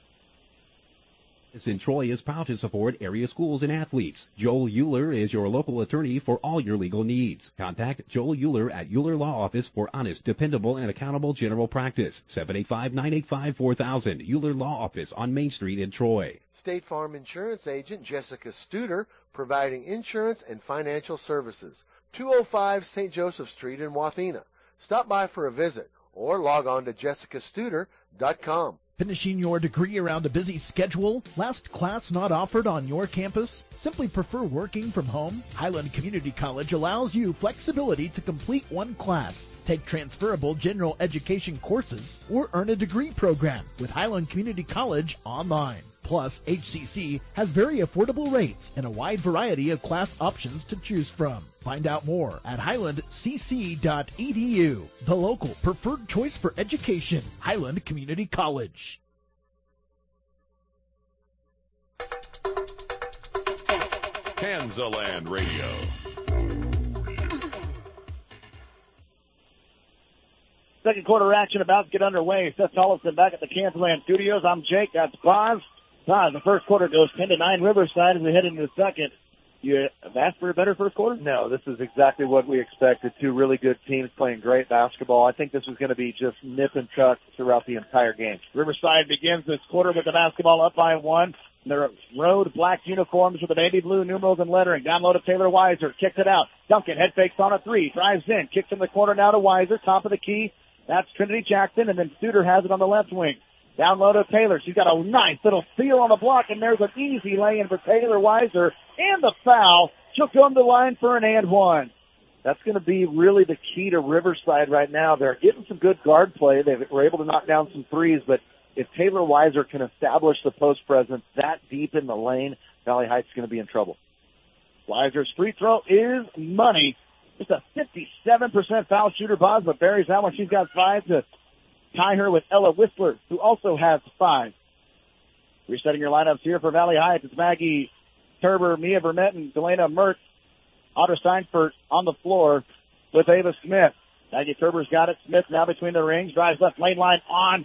In Troy is proud to support area schools and athletes. Joel Euler is your local attorney for all your legal needs. Contact Joel Euler at Euler Law Office for honest, dependable, and accountable general practice. 785-985-4000. Euler Law Office on Main Street in Troy. State Farm Insurance Agent Jessica Studer, providing insurance and financial services. 205 St. Joseph Street in Wathena. Stop by for a visit or log on to jessicastuder.com. Finishing your degree around a busy schedule? Last class not offered on your campus? Simply prefer working from home? Highland Community College allows you flexibility to complete one class. Take transferable general education courses or earn a degree program with Highland Community College online. Plus, HCC has very affordable rates and a wide variety of class options to choose from. Find out more at highlandcc.edu, the local preferred choice for education, Highland Community College. Kansaland Radio. Second quarter action about to get underway. Seth Tollefson back at the Kansaland Studios. I'm Jake. That's Paz. Paz, the first quarter goes 10-9 Riverside as we head into the second. You have asked for a better first quarter? No, this is exactly what we expected. Two really good teams playing great basketball. I think this was going to be just nip and tuck throughout the entire game. Riverside begins this quarter with the basketball up by 1. Their road black uniforms with the baby blue numerals and lettering. Down low to Taylor Weiser. Kicks it out. Duncan head fakes on a 3. Drives in. Kicks in the corner now to Weiser. Top of the key. That's Trinity Jackson. And then Studer has it on the left wing. Down low to Taylor. She's got a nice little steal on the block. And there's an easy lay-in for Taylor Weiser. And the foul. She'll come to the line for an and one. That's going to be really the key to Riverside right now. They're getting some good guard play. They were able to knock down some threes, but if Taylor Weiser can establish the post presence that deep in the lane, Valley Heights is going to be in trouble. Weiser's free throw is money. Just a 57% foul shooter, Boz, but buries that one. She's got 5 to tie her with Ella Whistler, who also has 5. Resetting your lineups here for Valley Heights. It's Maggie Turber, Mia Vermetten, Delana Mertz, Otter Steinfurt on the floor with Ava Smith. Maggie Turber's got it. Smith now between the rings. Drives left lane line on,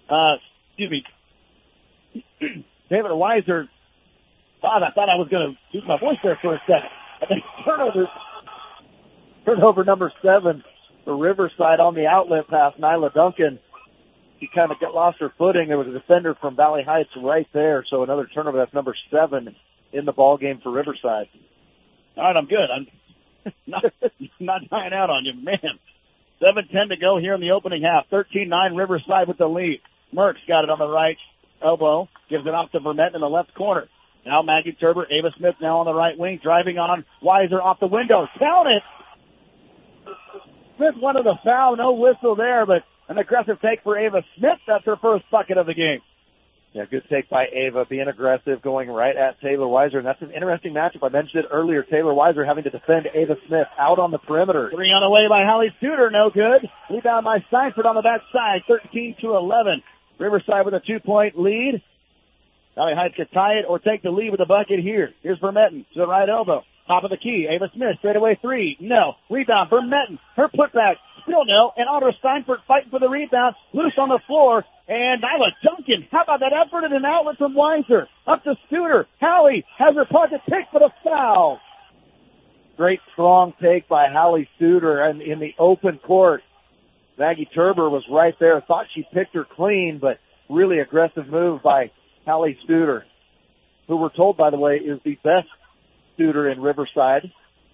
Taylor Weiser. God, I thought I was going to use my voice there for a second. I think turnover number 7 for Riverside on the outlet pass. Nyla Duncan. She kind of lost her footing. There was a defender from Valley Heights right there. So another turnover. That's number 7 in the ball game for Riverside. All right, I'm good. I'm not dying out on you, man. 7:10 to go here in the opening half. 13-9 Riverside with the lead. Merckx got it on the right elbow. Gives it off to Vermette in the left corner. Now Maggie Turber, Ava Smith now on the right wing. Driving on Weiser off the window. Count it! Smith wanted a foul. No whistle there, but an aggressive take for Ava Smith. That's her first bucket of the game. Yeah, good take by Ava, being aggressive, going right at Taylor Weiser. And that's an interesting matchup. I mentioned it earlier, Taylor Weiser having to defend Ava Smith out on the perimeter. 3 on the way by Hallie Studer, no good. Rebound by Steinford on the backside, 13-11. Riverside with a 2-point lead. Valley Heights could tie it or take the lead with a bucket here. Here's Vermetten to the right elbow. Top of the key, Ava Smith, straightaway 3. No. Rebound, Vermetten. Her putback, still no. And Otter Steinfurt fighting for the rebound. Loose on the floor. And Nyla Duncan. How about that effort and an outlet from Weiser? Up to Studer. Hallie has her pocket picked for the foul. Great strong take by Hallie Studer and in the open court. Maggie Turber was right there. Thought she picked her clean, but really aggressive move by Hallie Studer, who we're told, by the way, is the best shooter in Riverside.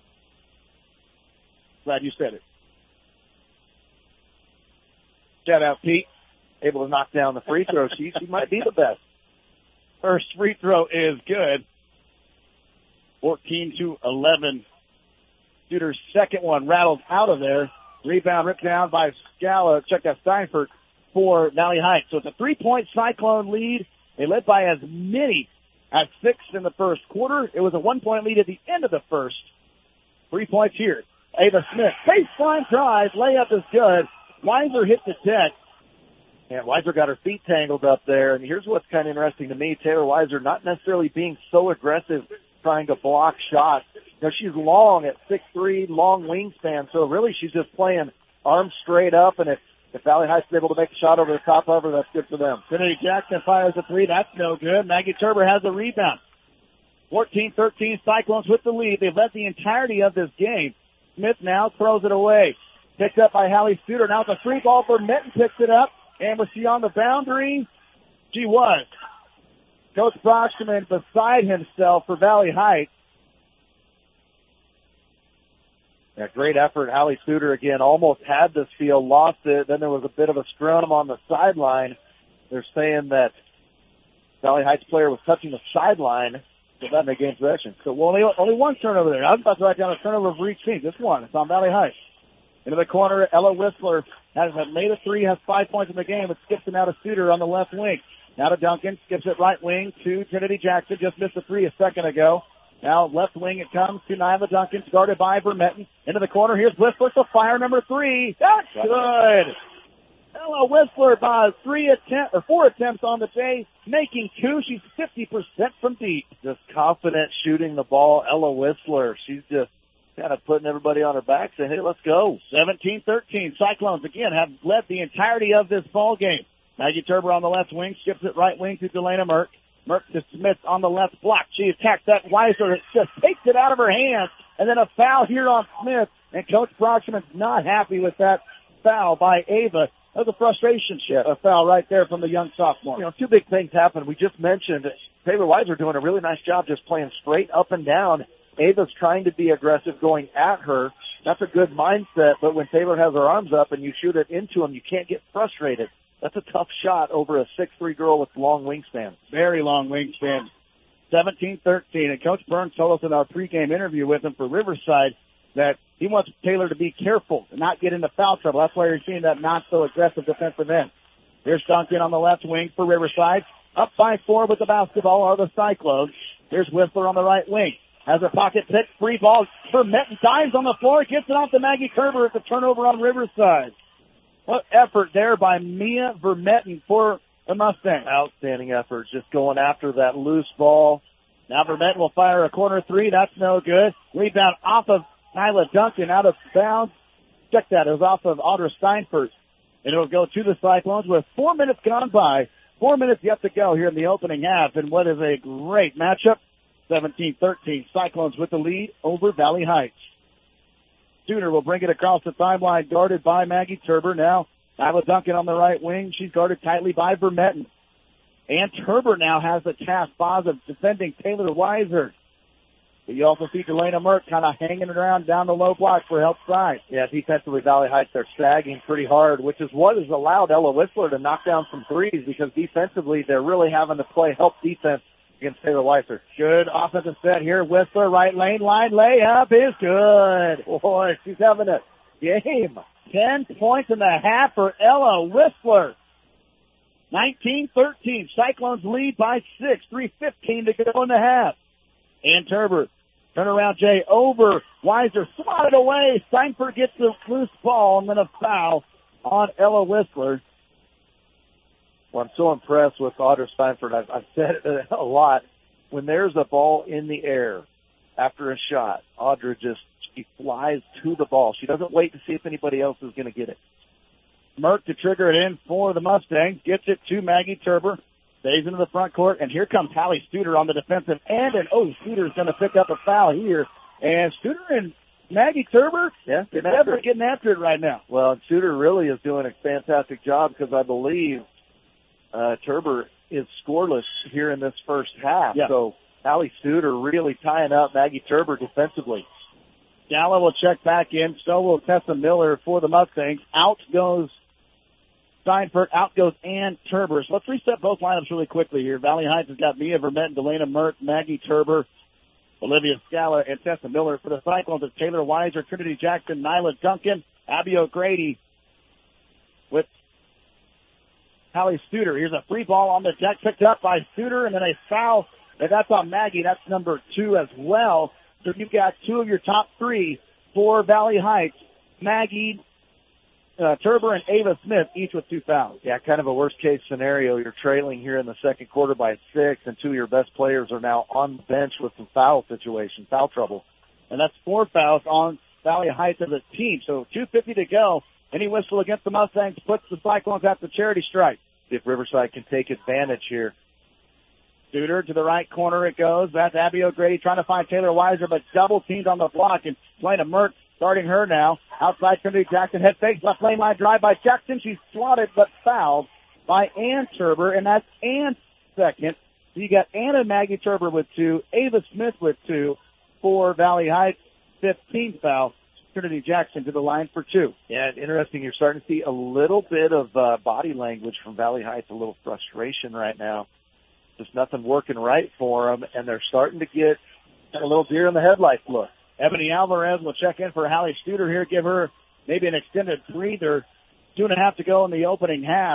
Glad you said it. Shout out, Pete. Able to knock down the free throw sheet. She might be the best. First free throw is good. 14-11. Shooter's second one rattles out of there. Rebound ripped down by Steinfurt for Valley Heights. So it's a 3-point Cyclone lead. They led by as many as 6 in the first quarter. It was a 1-point lead at the end of the first. 3 points here. Ava Smith, baseline drive, layup is good. Weiser hit the deck. And Weiser got her feet tangled up there. And here's what's kind of interesting to me. Taylor Weiser not necessarily being so aggressive trying to block shots. You know, she's long at 6'3", long wingspan. So really she's just playing arms straight up. And if Valley Heights is able to make a shot over the top of her, that's good for them. Trinity Jackson fires a 3. That's no good. Maggie Turber has the rebound. 14-13 Cyclones with the lead. They've led the entirety of this game. Smith now throws it away. Picked up by Hallie Studer. Now it's a free ball for Minton. Picks it up. And was she on the boundary? She was. Coach Brockman beside himself for Valley Heights. Yeah, great effort. Hallie Studer again almost had this field, lost it. Then there was a bit of a scrum on the sideline. They're saying that Valley Heights player was touching the sideline, so that made game possession. So only one turnover there. I was about to write down a turnover for each team. Just one. It's on Valley Heights. Into the corner, Ella Whistler has made a three, has 5 points in the game. It skips it now to Studer on the left wing. Now to Duncan, skips it right wing to Trinity Jackson. Just missed a three a second ago. Now left wing it comes to Nyla Duncan, guarded by Vermetten. Into the corner, here's Whistler to fire number three. That's good. Ella Whistler by 4 attempts on the day, making two. She's 50% from deep. Just confident shooting the ball. Ella Whistler, she's just kind of putting everybody on her back, saying, hey, let's go. 17-13. Cyclones, again, have led the entirety of this ball game. Maggie Turber on the left wing, skips it right wing to Delana Merck. Merck to Smith on the left block. She attacks that Weiser, just takes it out of her hands, and then a foul here on Smith. And Coach Brockman's not happy with that foul by Ava. That was a frustration shift. A foul right there from the young sophomore. You know, two big things happened. We just mentioned Taylor Weiser doing a really nice job just playing straight up and down. Ava's trying to be aggressive going at her. That's a good mindset, but when Taylor has her arms up and you shoot it into him, you can't get frustrated. That's a tough shot over a 6'3" girl with long wingspan. Very long wingspan. 17-13. And Coach Burns told us in our pregame interview with him for Riverside that he wants Taylor to be careful and not get into foul trouble. That's why you're seeing that not so aggressive defensive end. Here's Duncan on the left wing for Riverside. Up by 4 with the basketball are the Cyclones. Here's Whistler on the right wing. Has a pocket pick, free ball. Vermetten dives on the floor, gets it off to Maggie Kerber at the turnover on Riverside. What effort there by Mia Vermetten for the Mustangs. Outstanding effort, just going after that loose ball. Now Vermetten will fire a corner three. That's no good. Rebound off of Nyla Duncan, out of bounds. Check that. It was off of Audra Steinfurt. And it'll go to the Cyclones with 4 minutes gone by. 4 minutes yet to go here in the opening half. And what is a great matchup. 17-13. Cyclones with the lead over Valley Heights. Studer will bring it across the timeline, guarded by Maggie Turber. Now, Nyla Duncan on the right wing. She's guarded tightly by Vermetten. And Turber now has the task of defending Taylor Weiser. But you also see Delana Merck kind of hanging around down the low block for help side. Yeah, defensively, Valley Heights, they're sagging pretty hard, which is what has allowed Ella Whistler to knock down some threes, because defensively, they're really having to play help defense against Taylor Weiser. Good offensive set here. Whistler, right lane, line layup is good. Boy, she's having a game. 10 points in the half for Ella Whistler. 19-13. Cyclones lead by 6. 3:15 to go in the half. And Turber, turnaround Jay over. Weiser swatted away. Steinfurt gets the loose ball and then a foul on Ella Whistler. Well, I'm so impressed with Audra Steinfurt. I've said it a lot. When there's a ball in the air after a shot, Audra she flies to the ball. She doesn't wait to see if anybody else is going to get it. Merck to trigger it in for the Mustangs. Gets it to Maggie Turber. Stays into the front court. And here comes Hallie Studer on the defensive end. And, Studer's going to pick up a foul here. And Studer and Maggie Turber, they're definitely getting after it right now. Well, Studer really is doing a fantastic job, because I believe Turber is scoreless here in this first half. Yeah. So Hallie Studer really tying up Maggie Turber defensively. Galla will check back in. So will Tessa Miller for the Mustangs. Out goes Steinfurt. Out goes Ann Turber. So let's reset both lineups really quickly here. Valley Heights has got Mia Vermetten, Delana Merck, Maggie Turber, Olivia Scala, and Tessa Miller. For the Cyclones, it's Taylor Weiser, Trinity Jackson, Nyla Duncan, Abby O'Grady with Hallie Studer. Here's a free ball on the deck, picked up by Studer, and then a foul. And that's on Maggie. That's number 2 as well. So you've got 2 of your top 3 for Valley Heights. Maggie Turber and Ava Smith, each with 2 fouls. Yeah, kind of a worst-case scenario. You're trailing here in the second quarter by 6, and 2 of your best players are now on the bench with some foul trouble. And that's 4 fouls on Valley Heights as a team. So 2:50 to go. Any whistle against the Mustangs puts the Cyclones at the charity stripe. See if Riverside can take advantage here. Studer to the right corner it goes. That's Abby O'Grady trying to find Taylor Weiser, but double teamed on the block. And Delana Merck starting her now. Outside Trinity Jackson, head fake, left lane line drive by Jackson. She's swatted but fouled by Ann Turber, and that's Ann's second. So you got Ann and Maggie Turber with 2, Ava Smith with 2 for Valley Heights. 15th foul. Trinity Jackson to the line for 2. Yeah, interesting. You're starting to see a little bit of body language from Valley Heights, a little frustration right now. Just nothing working right for them, and they're starting to get a little deer in the headlights look. Ebony Alvarez will check in for Hallie Studer here, give her maybe an extended breather. 2.5 to go in the opening half.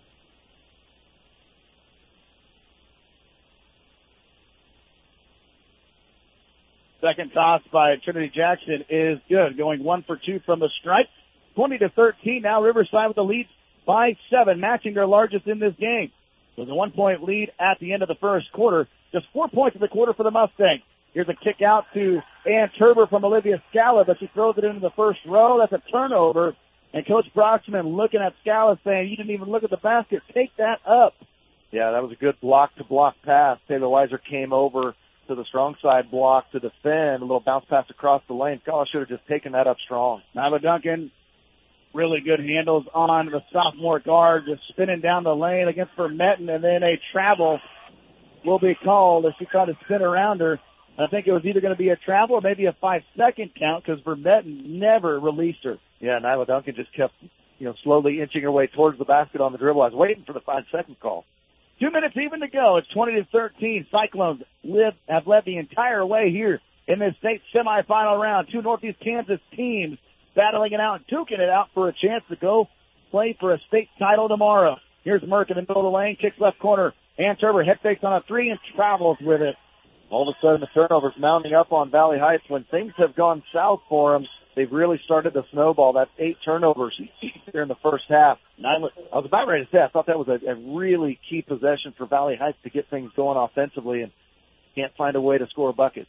Second toss by Trinity Jackson is good, going 1 for 2 from the stripe. 20-13 now. Riverside with the lead by 7, matching their largest in this game. So the 1-point lead at the end of the first quarter. Just 4 points in the quarter for the Mustangs. Here's a kick out to Ann Turber from Olivia Scala, but she throws it into the first row. That's a turnover. And Coach Broxman looking at Scala saying, you didn't even look at the basket. Take that up. Yeah, that was a good block-to-block pass. Taylor Weiser came over to the strong side block to defend. A little bounce pass across the lane. Scala should have just taken that up strong. Nyla Duncan, really good handles on the sophomore guard, just spinning down the lane against Vermetten, and then a travel will be called as she tried to spin around her. I think it was either going to be a travel or maybe a 5-second count because Vermetten never released her. Yeah, Nyla Duncan just kept, slowly inching her way towards the basket on the dribble. I was waiting for the 5-second call. 2 minutes even to go. It's 20-13. Cyclones have led the entire way here in this state semifinal round. 2 Northeast Kansas teams battling it out and duking it out for a chance to go play for a state title tomorrow. Here's Merck in the middle of the lane, kicks left corner. Ann Turber head fakes on a 3 and travels with it. All of a sudden, the turnovers mounting up on Valley Heights. When things have gone south for them, they've really started to snowball. That's 8 turnovers here in the first half. I was about ready to say, I thought that was a really key possession for Valley Heights to get things going offensively, and can't find a way to score a bucket.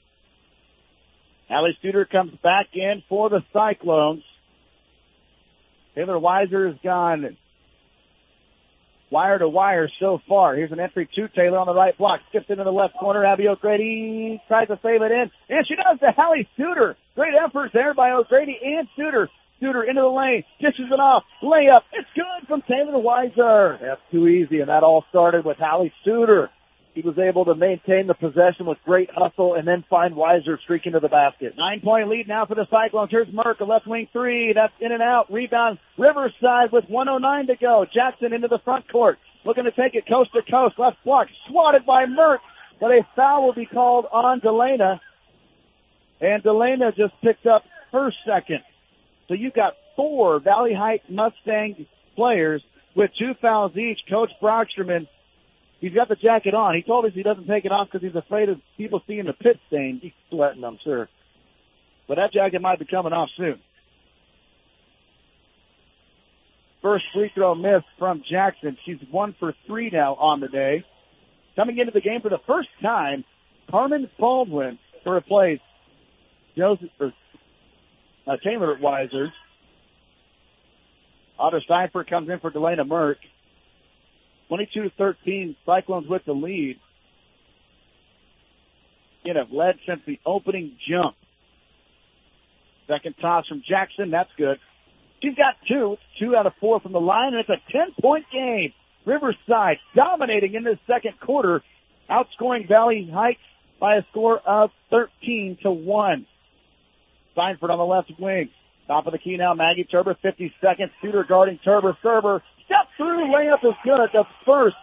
Allie Studer comes back in for the Cyclones. Taylor Weiser has gone wire to wire so far. Here's an entry to Taylor on the right block. Skips into the left corner. Abby O'Grady tries to save it in. And she does to Hallie Studer. Great effort there by O'Grady and Studer. Studer into the lane. Dishes it off. Layup. It's good from Taylor Weiser. That's too easy, and that all started with Hallie Studer. He was able to maintain the possession with great hustle and then find Weiser streaking to the basket. 9-point lead now for the Cyclones. Here's Merck, a left wing 3. That's in and out. Rebound Riverside with 1:09 to go. Jackson into the front court. Looking to take it coast to coast. Left block. Swatted by Merck. But a foul will be called on Delana. And Delana just picked up her second. So you've got 4 Valley Heights Mustang players with 2 fouls each. Coach Brocksterman, he's got the jacket on. He told us he doesn't take it off because he's afraid of people seeing the pit stain. He's sweating, I'm sure. But that jacket might be coming off soon. First free throw missed from Jackson. She's 1 for 3 now on the day. Coming into the game for the first time, Carmen Baldwin to replace Taylor Weiser. Otter Steinfurt comes in for Delana Merck. 22-13, Cyclones with the lead. Have led since the opening jump. Second toss from Jackson, that's good. She's got 2. It's 2 out of 4 from the line, and it's a 10-point game. Riverside dominating in this second quarter, outscoring Valley Heights by a score of 13-1. Steinfurt on the left wing. Top of the key now, Maggie Turber, 50 seconds. Studer guarding Turber. Server, step through, layup is good. The first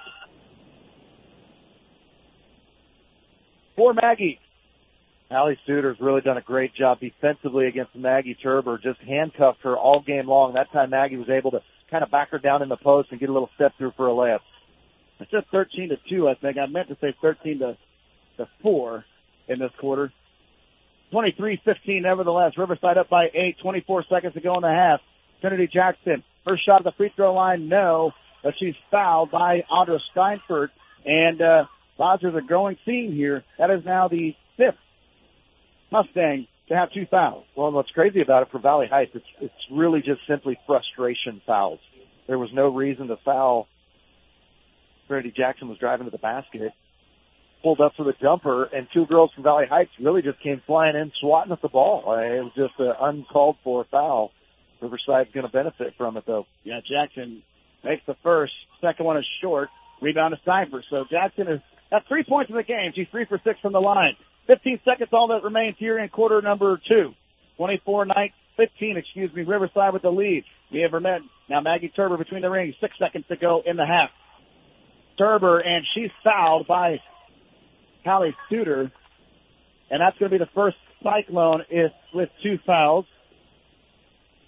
for Maggie. Hallie Studer's really done a great job defensively against Maggie Turber. Just handcuffed her all game long. That time Maggie was able to kind of back her down in the post and get a little step through for a layup. I said 13-2, I think. I meant to say 13-4 in this quarter. 23-15, nevertheless. Riverside up by 8, 24 seconds to go in the half. Trinity Jackson, first shot at the free throw line, no, but she's fouled by Audra Steinfurt. And there's a growing theme here. That is now the 5th Mustang to have 2 fouls. Well, and what's crazy about it for Valley Heights, it's really just simply frustration fouls. There was no reason to foul. Trinity Jackson was driving to the basket, pulled up for the jumper, and 2 girls from Valley Heights really just came flying in, swatting at the ball. It was just an uncalled for foul. Riverside's going to benefit from it, though. Yeah, Jackson makes the first. Second one is short. Rebound to Cypher. So Jackson has got 3 points in the game. She's 3 for 6 from the line. 15 seconds, all that remains here in quarter number 2. 24-15, Riverside with the lead. We have Vermetten. Now Maggie Turber between the rings. 6 seconds to go in the half. Turber, and she's fouled by Hallie Studer. And that's going to be the first Cyclone with 2 fouls.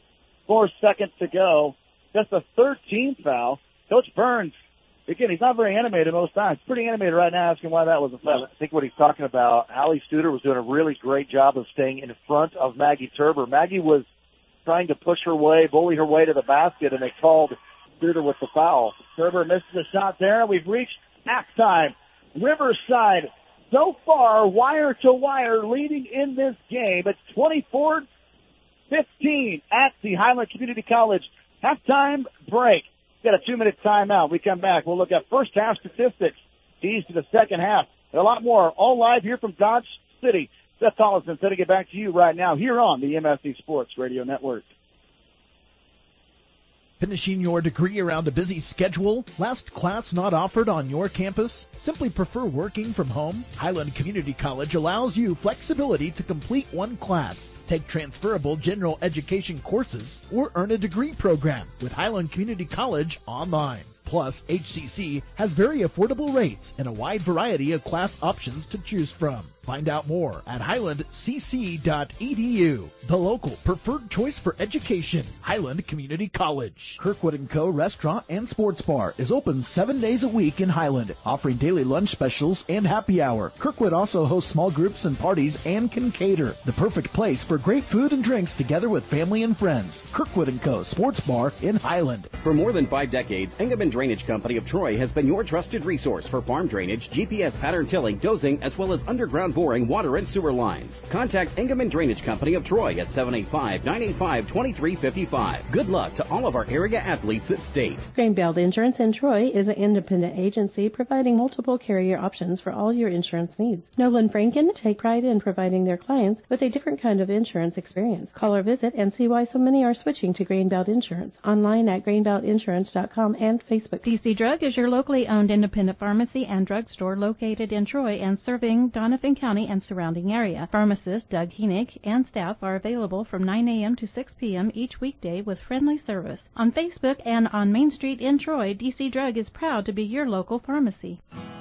4 seconds to go. Just a 13th foul. Coach Burns, again, he's not very animated most times. Pretty animated right now, asking why that was a foul. I think what he's talking about, Hallie Studer was doing a really great job of staying in front of Maggie Turber. Maggie was trying to push her way, bully her way to the basket, and they called Studer with the foul. Turber misses the shot there. We've reached halftime. Riverside, so far, wire to wire, leading in this game at 24-15 at the Highland Community College halftime break. Got a 2-minute timeout. We come back. We'll look at first half statistics, keys to the second half, and a lot more. All live here from Dodge City. Seth Tollison sending it back to you right now here on the MSC Sports Radio Network. Finishing your degree around a busy schedule? Last class not offered on your campus? Simply prefer working from home? Highland Community College allows you flexibility to complete one class, take transferable general education courses, or earn a degree program with Highland Community College online. Plus, HCC has very affordable rates and a wide variety of class options to choose from. Find out more at highlandcc.edu, the local preferred choice for education, Highland Community College. Kirkwood & Co. Restaurant and Sports Bar is open 7 days a week in Highland, offering daily lunch specials and happy hour. Kirkwood also hosts small groups and parties and can cater. The perfect place for great food and drinks together with family and friends. Kirkwood & Co. Sports Bar in Highland. For more than 5 decades, Engelman Drainage Company of Troy has been your trusted resource for farm drainage, GPS pattern tilling, dozing, as well as underground boring, water, and sewer lines. Contact Engelman Drainage Company of Troy at 785-985-2355. Good luck to all of our area athletes at state. Grainbelt Insurance in Troy is an independent agency providing multiple carrier options for all your insurance needs. Nolan Franken take pride in providing their clients with a different kind of insurance experience. Call or visit and see why so many are switching to Grainbelt Insurance. Online at grainbeltinsurance.com and Facebook. DC Drug is your locally owned independent pharmacy and drugstore located in Troy and serving Donovan County and surrounding area. Pharmacist Doug Henig and staff are available from 9 a.m. to 6 p.m. each weekday with friendly service. On Facebook and on Main Street in Troy, DC Drug is proud to be your local pharmacy.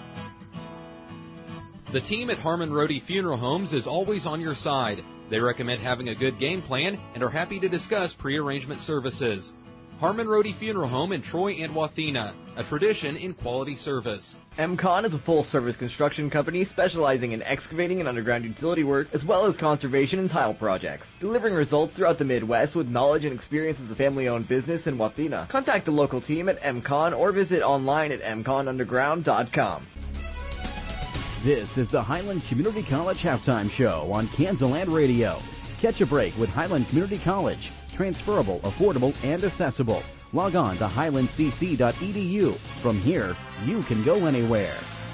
The team at Harmon Rohde Funeral Homes is always on your side. They recommend having a good game plan and are happy to discuss pre-arrangement services. Harmon Rohde Funeral Home in Troy and Wathena, a tradition in quality service. MCON is a full-service construction company specializing in excavating and underground utility work, as well as conservation and tile projects, delivering results throughout the Midwest with knowledge and experience as a family-owned business in Wathena. Contact the local team at MCON or visit online at mconunderground.com. This is the Highland Community College Halftime Show on Kansaland Radio. Catch a break with Highland Community College. Transferable, affordable, and accessible. Log on to highlandcc.edu. From here, you can go anywhere.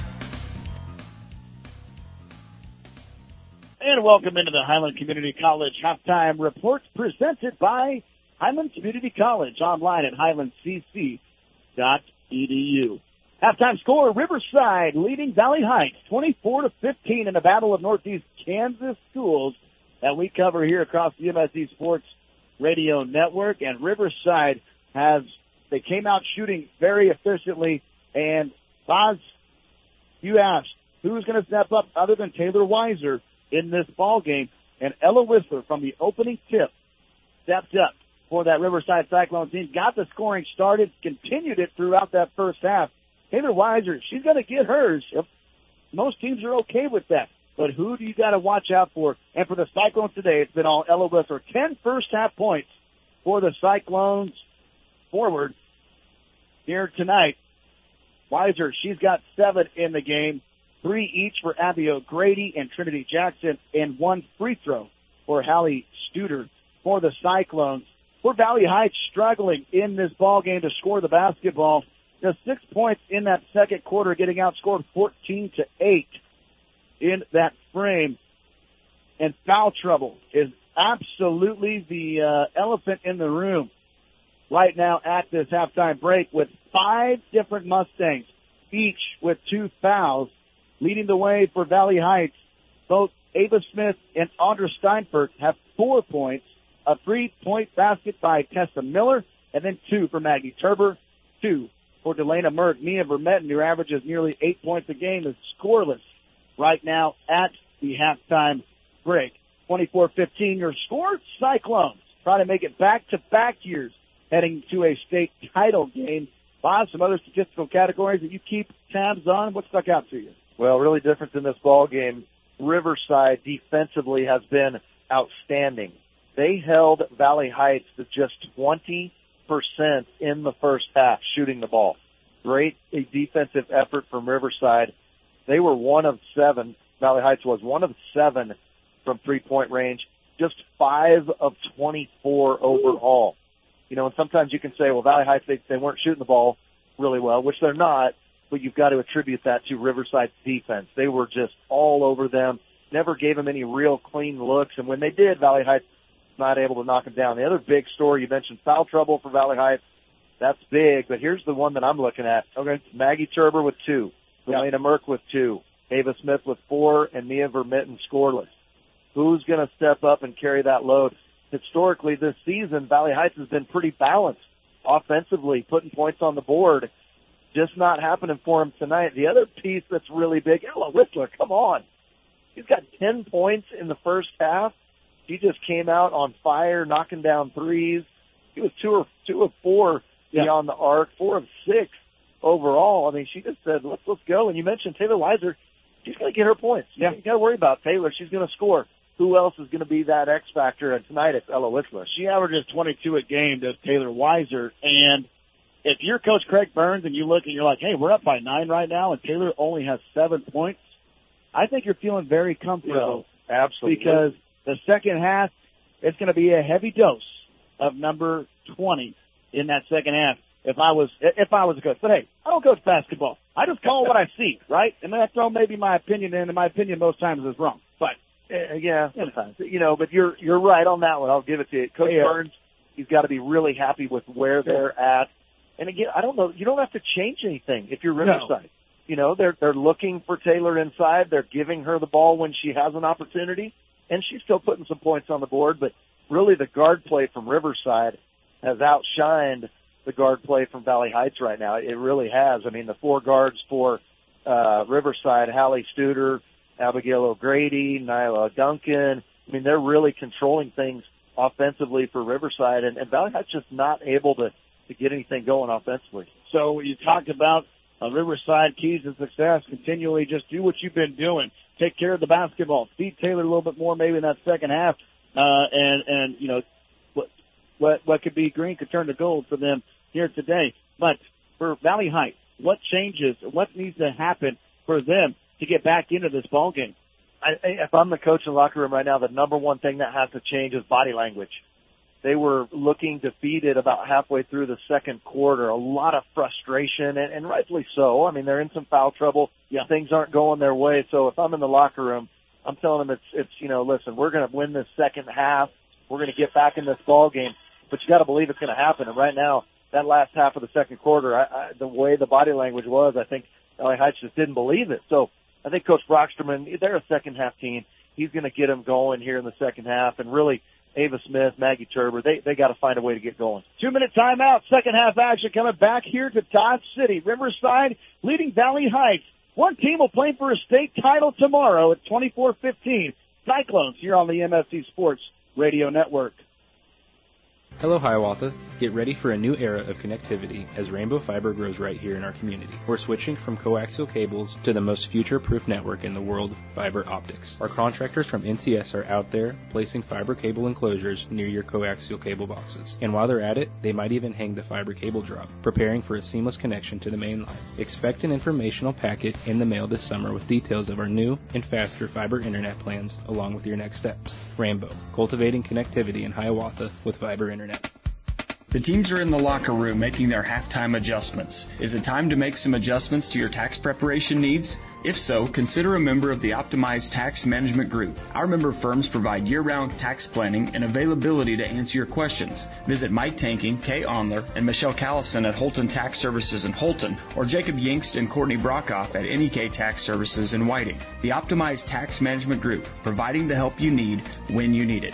And welcome into the Highland Community College Halftime Report presented by Highland Community College, online at highlandcc.edu. Halftime score, Riverside leading Valley Heights 24-15 in the Battle of Northeast Kansas Schools that we cover here across the MSC Sports Radio Network. And Riverside they came out shooting very efficiently. And Boz, you asked, who's going to step up other than Taylor Weiser in this ball game? And Ella Whistler from the opening tip stepped up for that Riverside Cyclone team, got the scoring started, continued it throughout that first half. Taylor Weiser, she's going to get hers. Most teams are okay with that. But who do you got to watch out for? And for the Cyclones today, it's been all Ella Whistler. 10 first-half points for the Cyclones forward here tonight. Weiser, she's got 7 in the game, 3 each for Abby O'Grady and Trinity Jackson, and 1 free throw for Hallie Studer for the Cyclones. For Valley Heights struggling in this ball game to score the basketball. Just 6 points in that second quarter, getting outscored 14-8 in that frame. And foul trouble is absolutely the elephant in the room right now at this halftime break, with 5 different Mustangs, each with 2 fouls, leading the way for Valley Heights. Both Ava Smith and Audra Steinberg have 4 points, a 3-point basket by Tessa Miller, and then 2 for Maggie Turber, 2 for Delana Merck. Mia Vermetten, who averages nearly 8 points a game, is scoreless right now at the halftime break. 24-15 your score, Cyclones try to make it back-to-back years heading to a state title game. Bob, some other statistical categories that you keep tabs on. What stuck out to you? Well, really different than this ball game. Riverside defensively has been outstanding. They held Valley Heights to just 20% in the first half shooting the ball. Great defensive effort from Riverside. They were 1 of 7. Valley Heights was 1 of 7 from three-point range, just 5 of 24 overall. You know, and sometimes you can say, well, Valley Heights, they weren't shooting the ball really well, which they're not, but you've got to attribute that to Riverside's defense. They were just all over them, never gave them any real clean looks, and when they did, Valley Heights not able to knock them down. The other big story, you mentioned foul trouble for Valley Heights. That's big, but here's the one that I'm looking at. Okay. Maggie Turber with 2, Elena Merck with 2, Ava Smith with 4, and Mia Vermitten scoreless. Who's going to step up and carry that load? Historically, this season, Valley Heights has been pretty balanced offensively, putting points on the board. Just not happening for them tonight. The other piece that's really big, Ella Whistler, come on. She's got 10 points in the first half. She just came out on fire, knocking down threes. She was 2 of 4 beyond the arc, 4 of 6 overall. I mean, she just said, let's go. And you mentioned Taylor Weiser. She's going to get her points. Yeah. You got to worry about Taylor. She's going to score. Who else is going to be that X factor? And tonight it's Ella Whistler. She averages 22 a game, does Taylor Weiser. And if you're Coach Craig Burns and you look and you're like, hey, we're up by 9 right now, and Taylor only has 7 points, I think you're feeling very comfortable. Yeah, absolutely. Because the second half, it's going to be a heavy dose of number 20 in that second half. If I was a coach, but hey, I don't coach basketball. I just call what I see, right? And then I throw maybe my opinion in, and my opinion most times is wrong. But yeah, sometimes but you're right on that one. I'll give it to you, Coach Burns. He's got to be really happy with where they're at. And again, I don't know. You don't have to change anything if you're Riverside. No. They're looking for Taylor inside. They're giving her the ball when she has an opportunity, and she's still putting some points on the board. But really, the guard play from Riverside has outshined the guard play from Valley Heights right now. It really has. I mean, the 4 guards for Riverside, Hallie Studer, Abigail O'Grady, Nyla Duncan. I mean, they're really controlling things offensively for Riverside, and Valley Heights just not able to get anything going offensively. So you talked about Riverside keys to success. Continually just do what you've been doing. Take care of the basketball. Feed Taylor a little bit more maybe in that second half, and what could be green could turn to gold for them here today. But for Valley Heights, what changes, what needs to happen for them to get back into this ball game? If I'm the coach in the locker room right now, the number one thing that has to change is body language. They were looking defeated about halfway through the second quarter. A lot of frustration, and rightfully so. I mean, they're in some foul trouble. Yeah. Things aren't going their way. So if I'm in the locker room, I'm telling them it's listen, we're going to win this second half. We're going to get back in this ball game. But you got to believe it's going to happen. And right now, that last half of the second quarter, the way the body language was, I think Valley Heights just didn't believe it. So I think Coach Brocksterman, they're a second-half team. He's going to get them going here in the second half. And really, Ava Smith, Maggie Turber, they got to find a way to get going. 2-minute timeout, second-half action coming back here to Dodge City. Riverside leading Valley Heights. One team will play for a state title tomorrow at 24-15. Cyclones here on the MSC Sports Radio Network. Hello Hiawatha. Get ready for a new era of connectivity as Rainbow Fiber grows right here in our community. We're switching from coaxial cables to the most future-proof network in the world, fiber optics. Our contractors from NCS are out there placing fiber cable enclosures near your coaxial cable boxes. And while they're at it, they might even hang the fiber cable drop, preparing for a seamless connection to the main line. Expect an informational packet in the mail this summer with details of our new and faster fiber internet plans along with your next steps. Rainbow, cultivating connectivity in Hiawatha with fiber internet. The teams are in the locker room making their halftime adjustments. Is it time to make some adjustments to your tax preparation needs? If so, consider a member of the Optimized Tax Management Group. Our member firms provide year-round tax planning and availability to answer your questions. Visit Mike Tanking, Kay Onler, and Michelle Callison at Holton Tax Services in Holton, or Jacob Yingst and Courtney Brockhoff at NEK Tax Services in Whiting. The Optimized Tax Management Group, providing the help you need when you need it.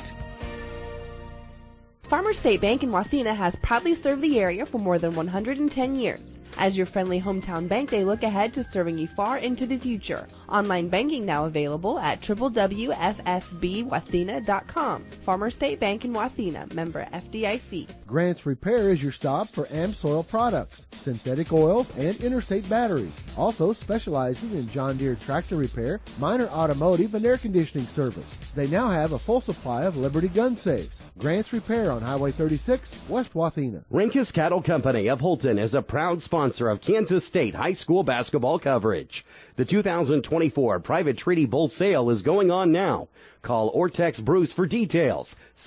Farmers State Bank in Wasena has proudly served the area for more than 110 years. As your friendly hometown bank, they look ahead to serving you far into the future. Online banking now available at www.ffbwathena.com. Farmer State Bank in Wathena, member FDIC. Grants Repair is your stop for AmSoil products, synthetic oils, and interstate batteries. Also specializing in John Deere tractor repair, minor automotive, and air conditioning service. They now have a full supply of Liberty gun safes. Grants Repair on Highway 36, West Wathena. Rinkus Cattle Company of Holton is a proud sponsor of Kansas State high school basketball coverage. The 2024 Private Treaty Bull Sale is going on now. Call or text Bruce for details.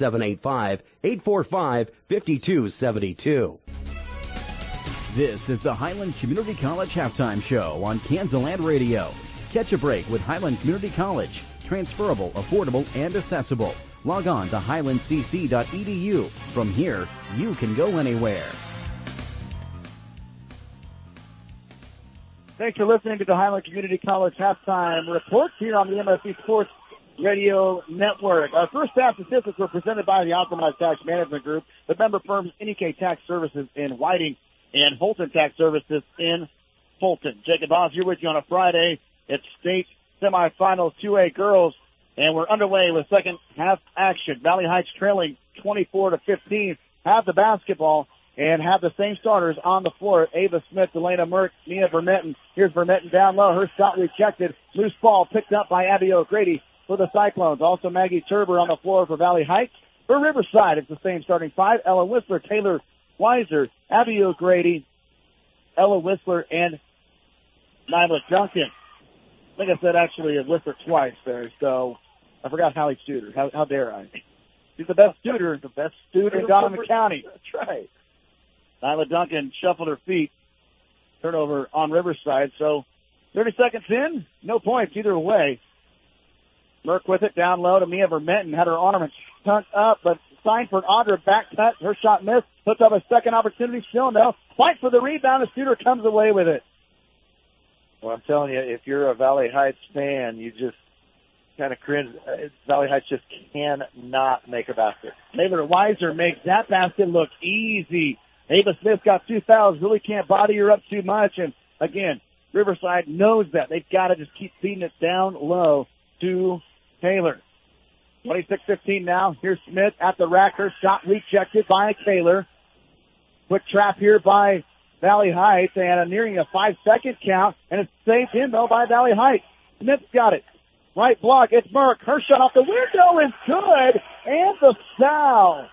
785-845-5272. This is the Highland Community College Halftime Show on Kansas Radio. Catch a break with Highland Community College. Transferable, affordable, and accessible. Log on to highlandcc.edu. From here, you can go anywhere. Thanks for listening to the Highland Community College Halftime Report here on the MSC Sports Radio Network. Our first half statistics were presented by the Optimized Tax Management Group, the member firms NEK Tax Services in Whiting and Holton Tax Services in Fulton. Jacob Boss here with you on a Friday. It's state semifinals 2A girls, and we're underway with second half action. Valley Heights trailing 24-15, have the basketball and have the same starters on the floor. Ava Smith, Delana Merck, Mia Vermetten. Here's Vermetten down low. Her shot rejected. Loose ball picked up by Abby O'Grady for the Cyclones. Also Maggie Turber on the floor for Valley Heights. For Riverside, it's the same starting five. Ella Whistler, Taylor Weiser, Abby O'Grady, Ella Whistler, and Nyla Duncan. I think I said actually Whistler twice there, so I forgot Hallie Studer. How dare I? She's the best student in Donovan County. That's right. Nyla Duncan shuffled her feet. Turnover on Riverside. So 30 seconds in, no points either way. Merck with it down low to Mia Vermetten. Had her arm tucked up, but signed for an Audra back cut. Her shot missed. Puts up a second opportunity. Still no. Fight for the rebound. The Studer comes away with it. Well, I'm telling you, if you're a Valley Heights fan, you just kind of cringe. Valley Heights just cannot make a basket. Taylor Weiser makes that basket look easy. Ava Smith got 2 fouls, really can't body her up too much. And again, Riverside knows that. They've got to just keep feeding it down low to Taylor. 26-15 now. Here's Smith at the rack. Her shot rejected by Taylor. Quick trap here by Valley Heights, and nearing a 5-second count, and it's saved in, though, by Valley Heights. Smith's got it. Right block, it's Merck. Her shot off the window is good, and the foul.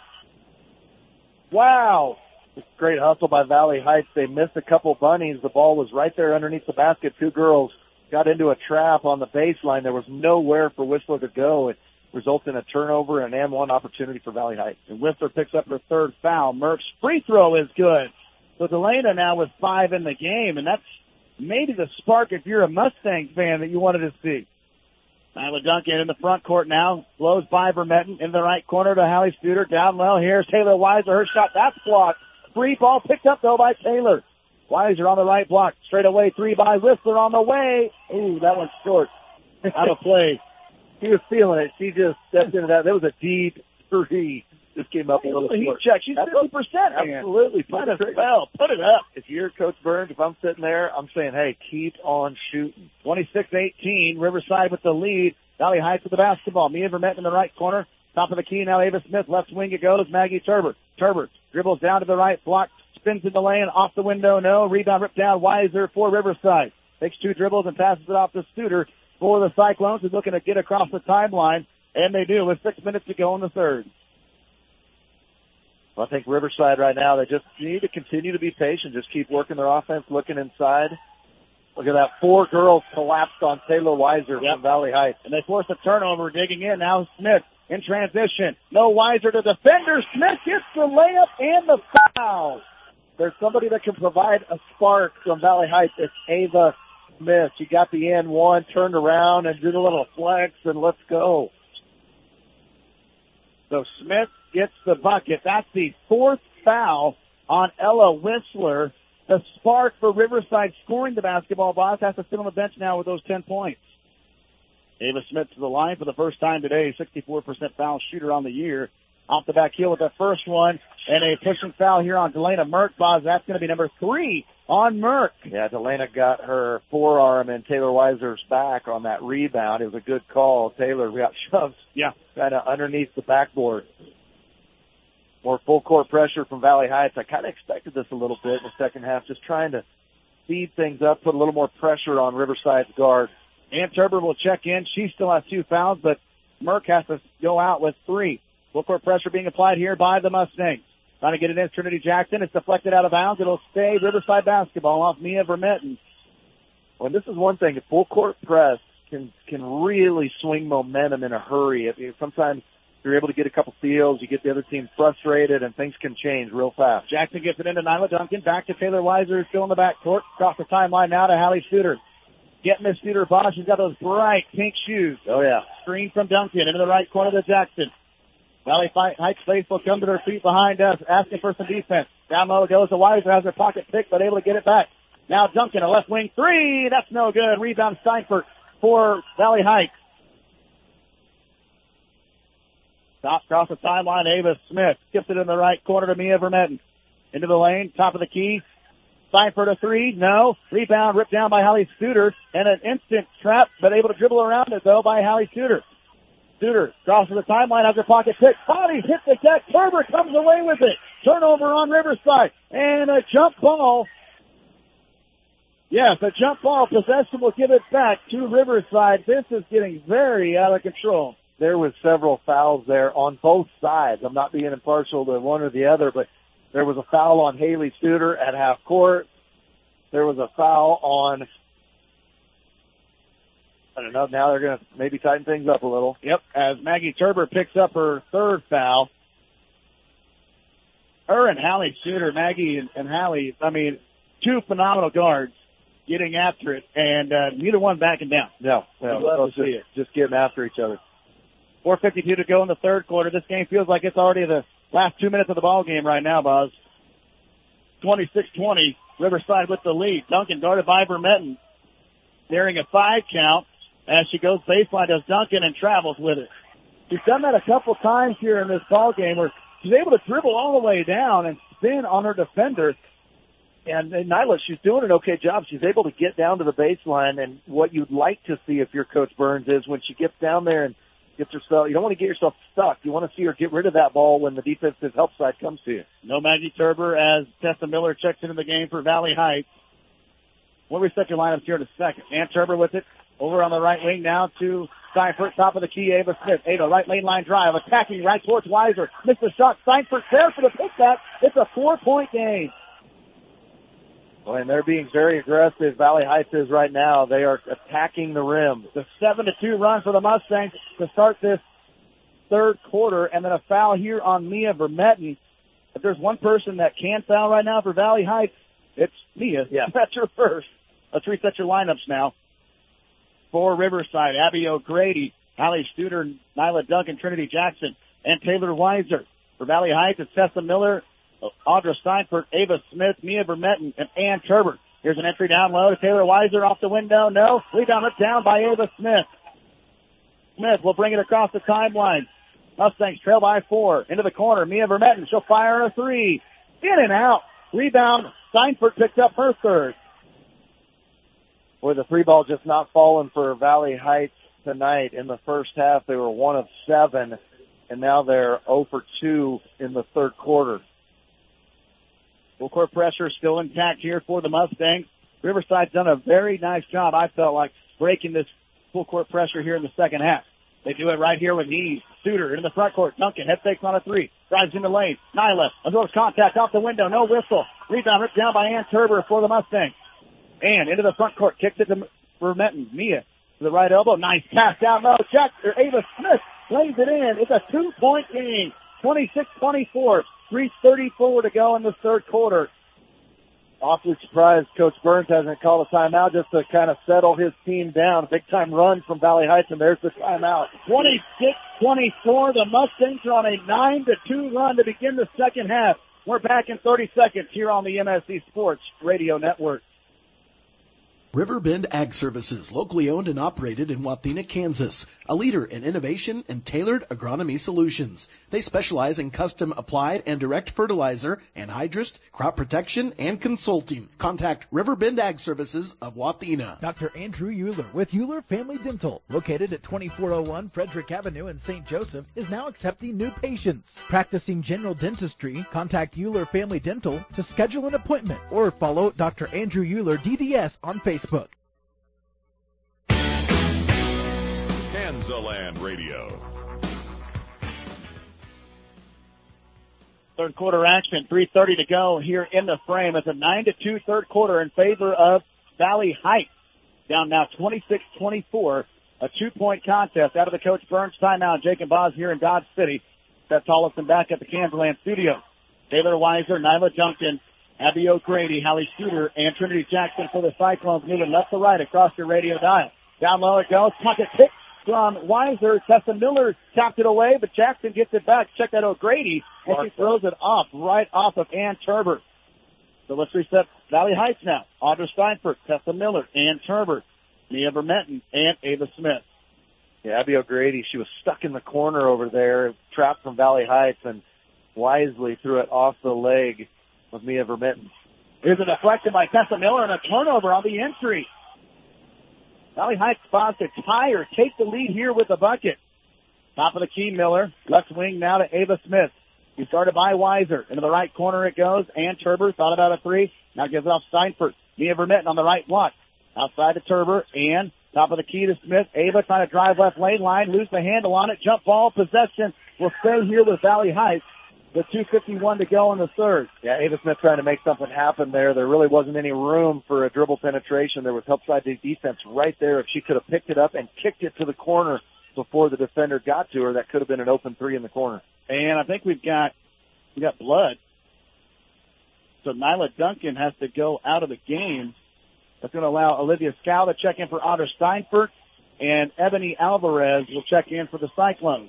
Wow. Great hustle by Valley Heights. They missed a couple bunnies. The ball was right there underneath the basket. Two girls got into a trap on the baseline. There was nowhere for Whistler to go. It results in a turnover and an and one opportunity for Valley Heights. And Whistler picks up her third foul. Merck's free throw is good. So Delana now with 5 in the game, and that's maybe the spark if you're a Mustang fan that you wanted to see. Nyla Duncan in the front court now. Blows by Vermetten in the right corner to Hallie Studer. Down low. Here's Taylor Weiser. Her shot, that's blocked. Free ball picked up, though, by Taylor. Weiser on the right block. Straight away, 3 by Whistler on the way. Ooh, that one's short. Out of play. She was feeling it. She just stepped into that. That was a deep 3. Just came up a little short. Check. She's 50%. Absolutely. Put it up. If you're Coach Burns, if I'm sitting there, I'm saying, hey, keep on shooting. 26-18, Riverside with the lead. Valley Heights with the basketball. Mia Vermetten in the right corner. Top of the key now, Ava Smith. Left wing it goes. Maggie Turber. Turber dribbles down to the right block. Spins in the lane. Off the window, no. Rebound ripped down. Weiser for Riverside. Takes 2 dribbles and passes it off to Studer for the Cyclones, who's looking to get across the timeline. And they do with 6 minutes to go in the third. Well, I think Riverside right now, they just need to continue to be patient. Just keep working their offense, looking inside. Look at that. 4 girls collapsed on Taylor Weiser from Valley Heights. And they force a turnover. Digging in now, Smith in transition. No Weiser to defender. Smith gets the layup and the foul. There's somebody that can provide a spark from Valley Heights. It's Ava Smith. She got the N1, turned around, and did a little flex, and let's go. So Smith gets the bucket. That's the 4th foul on Ella Whistler. The spark for Riverside scoring the basketball. Boss has to sit on the bench now with those 10 points. Ava Smith to the line for the first time today. 64% foul shooter on the year. Off the back heel with the first one. And a pushing foul here on Delana Merck. Boss, that's going to be number 3 on Merck. Yeah, Delana got her forearm in Taylor Weiser's back on that rebound. It was a good call. Taylor got shoved kind of underneath the backboard. More full court pressure from Valley Heights. I kind of expected this a little bit in the second half, just trying to speed things up, put a little more pressure on Riverside's guard. Ann Turber will check in. She still has 2 fouls, but Merck has to go out with 3. Full court pressure being applied here by the Mustangs. Trying to get it in, Trinity Jackson. It's deflected out of bounds. It'll stay Riverside basketball off Mia Vermetten. Well, this is one thing. A full court press can really swing momentum in a hurry. Sometimes you're able to get a couple steals, you get the other team frustrated, and things can change real fast. Jackson gets it into Nyla Duncan. Back to Taylor Weiser, still in the backcourt. Across the timeline now to Hallie Studer. Getting Miss Studer ball. She's got those bright pink shoes. Oh, yeah. Screen from Duncan into the right corner to Jackson. Valley Heights faithful come to their feet behind us, asking for some defense. Down low goes to Weiser, has her pocket picked, but able to get it back. Now Duncan, a left wing 3. That's no good. Rebound Steinfurt for Valley Heights. Top across the timeline, Ava Smith skips it in the right corner to Mia Vermetten. Into the lane, top of the key. Steinfurt a 3, no. Rebound ripped down by Hallie Studer, and an instant trap, but able to dribble around it, though, by Hallie Studer. Studer crosses the timeline, has her pocket picked. Bodies hit the deck. Turber comes away with it. Turnover on Riverside. And a jump ball. Yes, a jump ball. Possession will give it back to Riverside. This is getting very out of control. There was several fouls there on both sides. I'm not being impartial to one or the other, but there was a foul on Haley Studer at half court. There was a foul on, I don't know, now they're going to maybe tighten things up a little. Yep, as Maggie Turber picks up her 3rd foul. Her and Hallie Studer, Maggie and Hallie, 2 phenomenal guards getting after it, and neither one backing down. No, just getting after each other. 4:52 to go in the 3rd quarter. This game feels like it's already the last 2 minutes of the ball game right now, Buzz. 26-20, Riverside with the lead. Duncan guarded by Vermetten. Daring a 5 count as she goes baseline, does Duncan, and travels with it. She's done that a couple times here in this ball game where she's able to dribble all the way down and spin on her defender. And Nyla, she's doing an okay job. She's able to get down to the baseline, and what you'd like to see if you're Coach Burns is when she gets down there and gets herself, you don't want to get yourself stuck. You want to see her get rid of that ball when the defensive help side comes to you. No Maggie Turber as Tessa Miller checks into the game for Valley Heights. We'll reset your lineups here in a second. Ann Turber with it. Over on the right wing now to Steinfurt, top of the key, Ava Smith. Ava, right lane line drive, attacking right towards Weiser. Missed the shot. Steinfurt there for the putback. It's a 4-point game. Well, and they're being very aggressive. Valley Heights is right now. They are attacking the rim. The 7-2 run for the Mustangs to start this 3rd quarter, and then a foul here on Mia Vermetten. If there's one person that can foul right now for Valley Heights, it's Mia. Yeah. That's her first. Let's reset your lineups now. For Riverside, Abby O'Grady, Hallie Studer, Nyla Duncan, Trinity Jackson, and Taylor Weiser. For Valley Heights, it's Tessa Miller, Audra Steinfurt, Ava Smith, Mia Vermetten, and Ann Turber. Here's an entry down low to Taylor Weiser off the window. No. Rebound ripped down by Ava Smith. Smith will bring it across the timeline. Mustangs trail by 4. Into the corner. Mia Vermetten. She'll fire a 3. In and out. Rebound. Steinfurt picks up her 3rd. Boy, the 3 ball just not falling for Valley Heights tonight. In the first half, they were 1 of 7, and now they're 0 for 2 in the 3rd quarter. Full court pressure still intact here for the Mustangs. Riverside's done a very nice job, I felt like, breaking this full court pressure here in the second half. They do it right here with ease. Studer into the front court. Duncan head fakes on a 3. Drives in the lane. Nyla, as well as contact off the window. No whistle. Rebound ripped down by Ann Turber for the Mustangs. And into the front court. Kicks it to Vermetten. Mia to the right elbow. Nice pass down low. Ava Smith lays it in. It's a 2-point game. 26-24. 3:34 to go in the 3rd quarter. Awfully surprised Coach Burns hasn't called a timeout just to kind of settle his team down. Big time run from Valley Heights, and there's the timeout. 26-24. The Mustangs are on a 9-2 run to begin the second half. We're back in 30 seconds here on the MSC Sports Radio Network. Riverbend Ag Services, locally owned and operated in Wathena, Kansas, a leader in innovation and tailored agronomy solutions. They specialize in custom applied and direct fertilizer, anhydrous, crop protection, and consulting. Contact Riverbend Ag Services of Wathena. Dr. Andrew Euler with Euler Family Dental, located at 2401 Frederick Avenue in St. Joseph, is now accepting new patients. Practicing general dentistry, contact Euler Family Dental to schedule an appointment or follow Dr. Andrew Euler DDS on Facebook. Kansaland Radio. Third quarter action, 3:30 to go here in the frame. It's a 9-2 third quarter in favor of Valley Heights. Down now 26-24, a 2-point contest out of the Coach Burns timeout. Jacob Boz here in Dodge City. Seth Tollefson back at the Kansaland studio. Taylor Weiser, Nyla Duncan, Abby O'Grady, Hallie Studer, and Trinity Jackson for the Cyclones moving left to right across your radio dial. Down low it goes. Pocket pick from Weiser. Tessa Miller tapped it away, but Jackson gets it back. Check that O'Grady, and she throws it off, right off of Ann Turbert. So let's reset Valley Heights now. Audra Steinfurt, Tessa Miller, Ann Turbert, Mia Vermeten, and Ava Smith. Yeah, Abby O'Grady, she was stuck in the corner over there, trapped from Valley Heights, and wisely threw it off the leg of Mia Vermeten. Here's a deflection by Tessa Miller and a turnover on the entry. Valley Heights spots to tie or take the lead here with the bucket. Top of the key, Miller. Left wing now to Ava Smith. He started by Weiser. Into the right corner it goes. Ann Turber thought about a three. Now gives it off Steinfurt. Mia Vermeten on the right block. Outside to Turber. And top of the key to Smith. Ava trying to drive left lane line. Lose the handle on it. Jump ball. Possession will stay here with Valley Heights. With 2:51 to go in the third. Yeah, Ava Smith trying to make something happen there. There really wasn't any room for a dribble penetration. There was help side defense right there. If she could have picked it up and kicked it to the corner before the defender got to her, that could have been an open three in the corner. And I think we got blood. So Nyla Duncan has to go out of the game. That's going to allow Olivia Scow to check in for Audra Steinfurt, and Ebony Alvarez will check in for the Cyclones.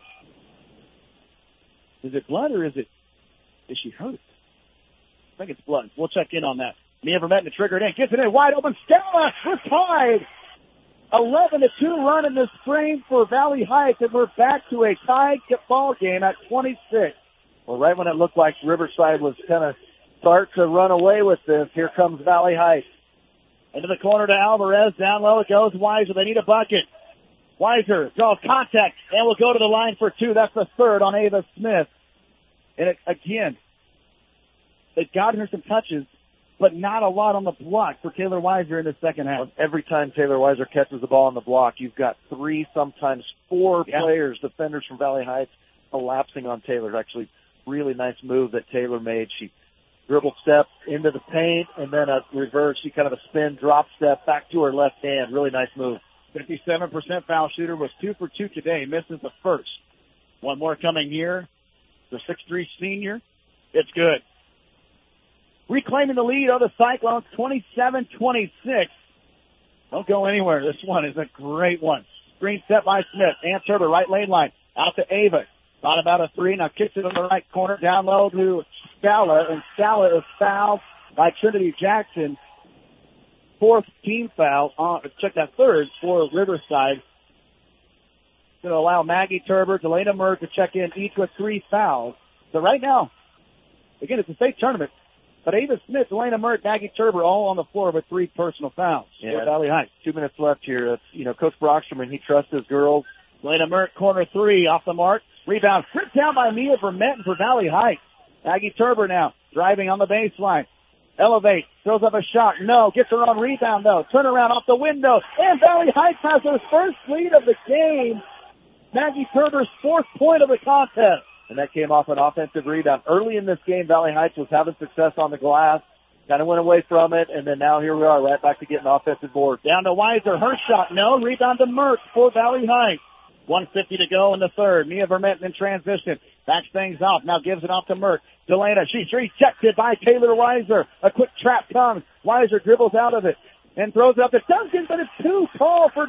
Is it blood or is she hurt? I think it's blood. We'll check in on that. Mia Vermeten to trigger it in. Gets it in wide open. Scala, we're tied. 11-2 run in this frame for Valley Heights, and we're back to a tied ball game at 26. Well, right when it looked like Riverside was going to start to run away with this, here comes Valley Heights. Into the corner to Alvarez. Down low it goes. Weiser. They need a bucket. Weiser draws contact and will go to the line for two. That's the third on Ava Smith. And again, they've gotten her some touches, but not a lot on the block for Taylor Weiser in the second half. Every time Taylor Weiser catches the ball on the block, you've got three, sometimes four players, defenders from Valley Heights, elapsing on Taylor. Actually, really nice move that Taylor made. She dribble step into the paint and then a reverse. She kind of a spin, drop step back to her left hand. Really nice move. 57% foul shooter, was 2 for 2 today. Misses the first. One more coming here. The 6'3" senior. It's good. Reclaiming the lead of the Cyclones, 27-26. Don't go anywhere. This one is a great one. Screen set by Smith. Ann Turber, right lane line. Out to Ava. Thought about a three. Now kicks it in the right corner. Down low to Scala. And Scala is fouled by Trinity Jackson. Fourth team foul. Check that third for Riverside. Going to allow Maggie Turber, Delana Merck to check in, each with 3 fouls. So right now, again, it's a state tournament, but Ava Smith, Delana Merck, Maggie Turber all on the floor with 3 personal fouls. Yeah, Valley Heights. 2 minutes left here. Coach Brockstrom, he trusts his girls. Delana Merck, corner 3, off the mark. Rebound, ripped down by Mia Vermeten for Valley Heights. Maggie Turber now, driving on the baseline. Elevate, throws up a shot. No, gets her on rebound, though. Turn around off the window. And Valley Heights has their first lead of the game. Maggie Turber's 4th point of the contest. And that came off an offensive rebound. Early in this game, Valley Heights was having success on the glass. Kind of went away from it, and then now here we are, right back to getting offensive board. Down to Weiser, her shot, no. Rebound to Merck for Valley Heights. 1:50 to go in the third. Mia Vermeten in transition. Backs things off, now gives it off to Merck. Delana, she's rejected by Taylor Weiser. A quick trap comes. Weiser dribbles out of it and throws it up to Duncan, but it's too tall for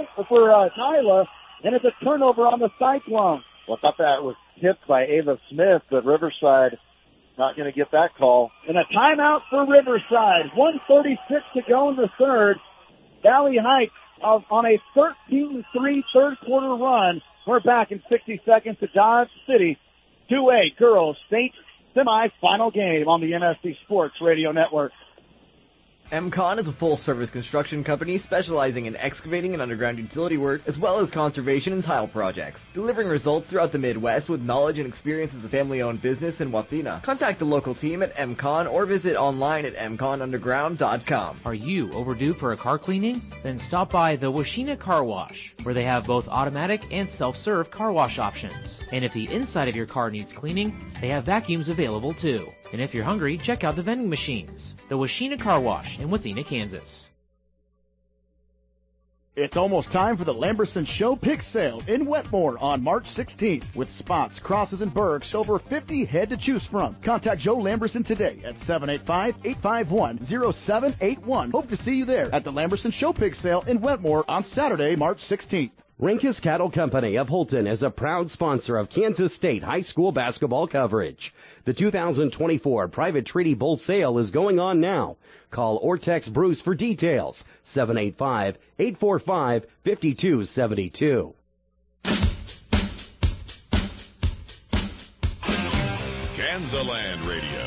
Nyla. And it's a turnover on the Cyclone. Well, I thought that was tipped by Ava Smith, but Riverside not going to get that call. And a timeout for Riverside. 1:36 to go in the third. Valley Heights on a 13-3 third quarter run. We're back in 60 seconds to Dodge City 2A girls state semifinal game on the MSC Sports Radio Network. MCON is a full-service construction company specializing in excavating and underground utility work, as well as conservation and tile projects, delivering results throughout the Midwest with knowledge and experience as a family-owned business in Wathena. Contact the local team at MCON or visit online at mconunderground.com. Are you overdue for a car cleaning? Then stop by the Washina Car Wash, where they have both automatic and self-serve car wash options. And if the inside of your car needs cleaning, they have vacuums available too. And if you're hungry, check out the vending machines. The Washina Car Wash in Wathena, Kansas. It's almost time for the Lamberson Show Pick Sale in Wetmore on March 16th. With spots, crosses, and Bergs, over 50 head to choose from. Contact Joe Lamberson today at 785-851-0781. Hope to see you there at the Lamberson Show Pick Sale in Wetmore on Saturday, March 16th. Rinkus Cattle Company of Holton is a proud sponsor of Kansas State high school basketball coverage. The 2024 Private Treaty Bull Sale is going on now. Call or text Bruce for details. 785-845-5272. Kansaland Radio.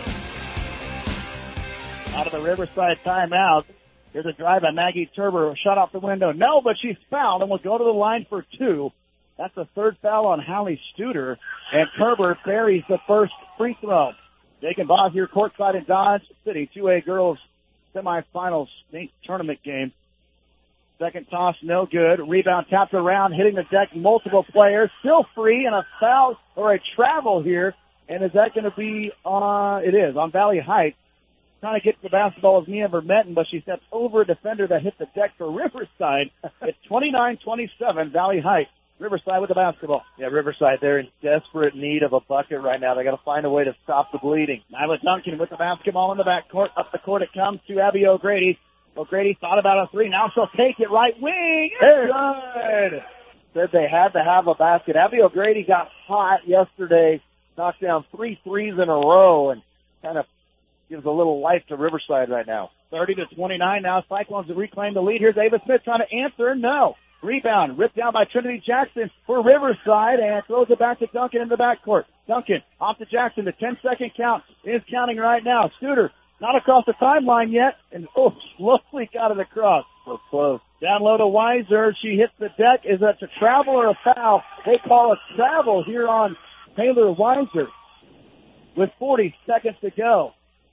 Out of the Riverside timeout. Here's a drive by Maggie Turber. Shot off the window. No, but she's fouled and will go to the line for two. That's the third foul on Hallie Studer. And Turber buries the first free throw. Jake Bob here courtside in Dodge City. 2A girls semifinals state tournament game. Second toss, no good. Rebound tapped around, hitting the deck. Multiple players. Still free, and a foul or a travel here. And is that going to be on? It is on Valley Heights. Trying to get the basketball is Mia Vermetten, but she steps over a defender that hit the deck for Riverside. It's 29-27, Valley Heights. Riverside with the basketball. Yeah, Riverside, they're in desperate need of a bucket right now. They got to find a way to stop the bleeding. Nyla Duncan with the basketball in the backcourt. Up the court it comes to Abby O'Grady. O'Grady thought about a three. Now she'll take it right wing. It's good. Said they had to have a basket. Abby O'Grady got hot yesterday, knocked down 3 threes in a row, and kind of gives a little life to Riverside right now. 30-29 now. Cyclones have reclaimed the lead. Here's Ava Smith trying to answer. No. Rebound ripped down by Trinity Jackson for Riverside and throws it back to Duncan in the backcourt. Duncan off to Jackson. The 10-second count is counting right now. Studer not across the timeline yet, and slowly got it across. So close. Down low to Weiser. She hits the deck. Is that a travel or a foul? They call a travel here on Taylor Weiser with 40 seconds to go.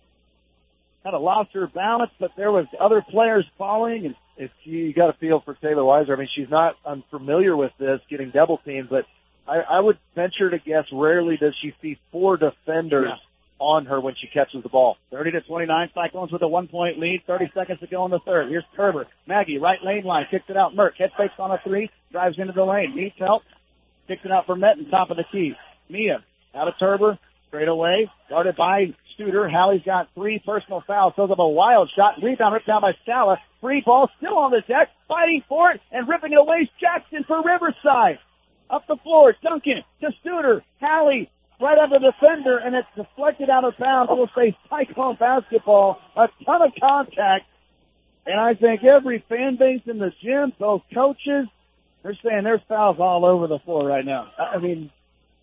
Kind of lost her balance, but there was other players following, and you got to feel for Taylor Weiser. I mean, she's not unfamiliar with this, getting double teamed, but I would venture to guess rarely does she see 4 defenders on her when she catches the ball. 30-29, Cyclones with a 1-point lead. 30 seconds to go in the third. Here's Turber. Maggie, right lane line, kicks it out. Merck, head fakes on a three, drives into the lane, needs help, kicks it out for Metten, top of the key. Mia, out of Turber, straight away, guarded by Studer. Hallie's got 3 personal fouls. Throws up a wild shot. Rebound ripped down by Scala. Free ball still on the deck. Fighting for it and ripping it away. Jackson for Riverside. Up the floor. Duncan to Studer. Hallie right at the defender, and it's deflected out of bounds. We'll say Cyclone basketball. A ton of contact. And I think every fan base in the gym, both coaches, they're saying there's fouls all over the floor right now. I mean,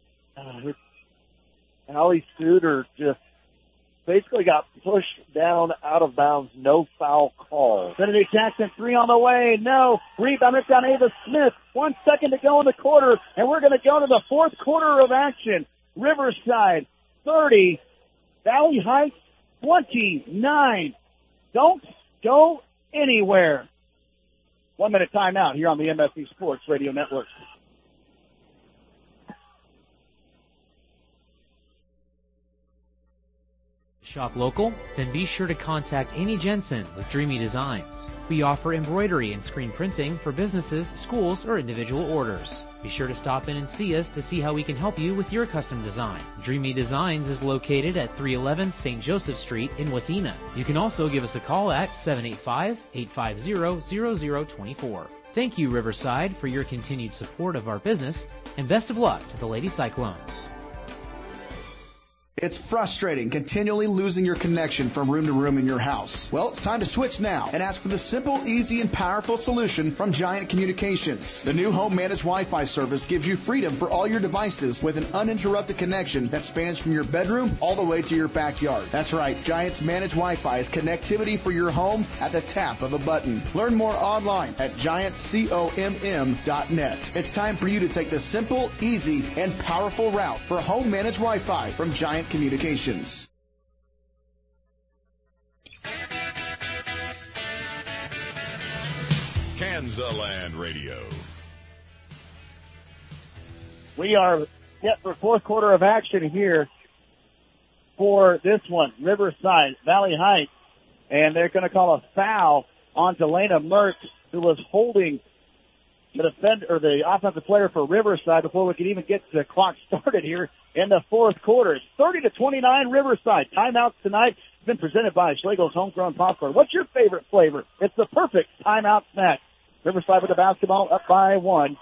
Hallie Studer just basically got pushed down out of bounds. No foul call. Trinity Jackson, 3 on the way. No. Rebound ripped down Ava Smith. 1 second to go in the quarter, and we're going to go to the fourth quarter of action. Riverside, 30. Valley Heights, 29. Don't go anywhere. 1 minute timeout here on the MSC Sports Radio Network. Shop local? Then be sure to contact Amy Jensen with Dreamy Designs. We offer embroidery and screen printing for businesses, schools, or individual orders. Be sure to stop in and see us to see how we can help you with your custom design. Dreamy Designs is located at 311 St. Joseph Street in Wathena. You can also give us a call at 785-850-0024. Thank you, Riverside, for your continued support of our business, and best of luck to the Lady Cyclones. It's frustrating continually losing your connection from room to room in your house. Well, it's time to switch now and ask for the simple, easy, and powerful solution from Giant Communications. The new home managed Wi-Fi service gives you freedom for all your devices with an uninterrupted connection that spans from your bedroom all the way to your backyard. That's right, Giant's managed Wi-Fi is connectivity for your home at the tap of a button. Learn more online at giantcomm.net. It's time for you to take the simple, easy, and powerful route for home managed Wi-Fi from Giant Communications. Kansaland Radio. We are set for fourth quarter of action here for this one. Riverside, Valley Heights, and they're going to call a foul on Delana Mertz, who was holding the defender or the offensive player for Riverside before we could even get the clock started here in the fourth quarter. It's 30-29 Riverside. Timeouts tonight has been presented by Schlegel's Homegrown Popcorn. What's your favorite flavor? It's the perfect timeout snack. Riverside with the basketball up by 1.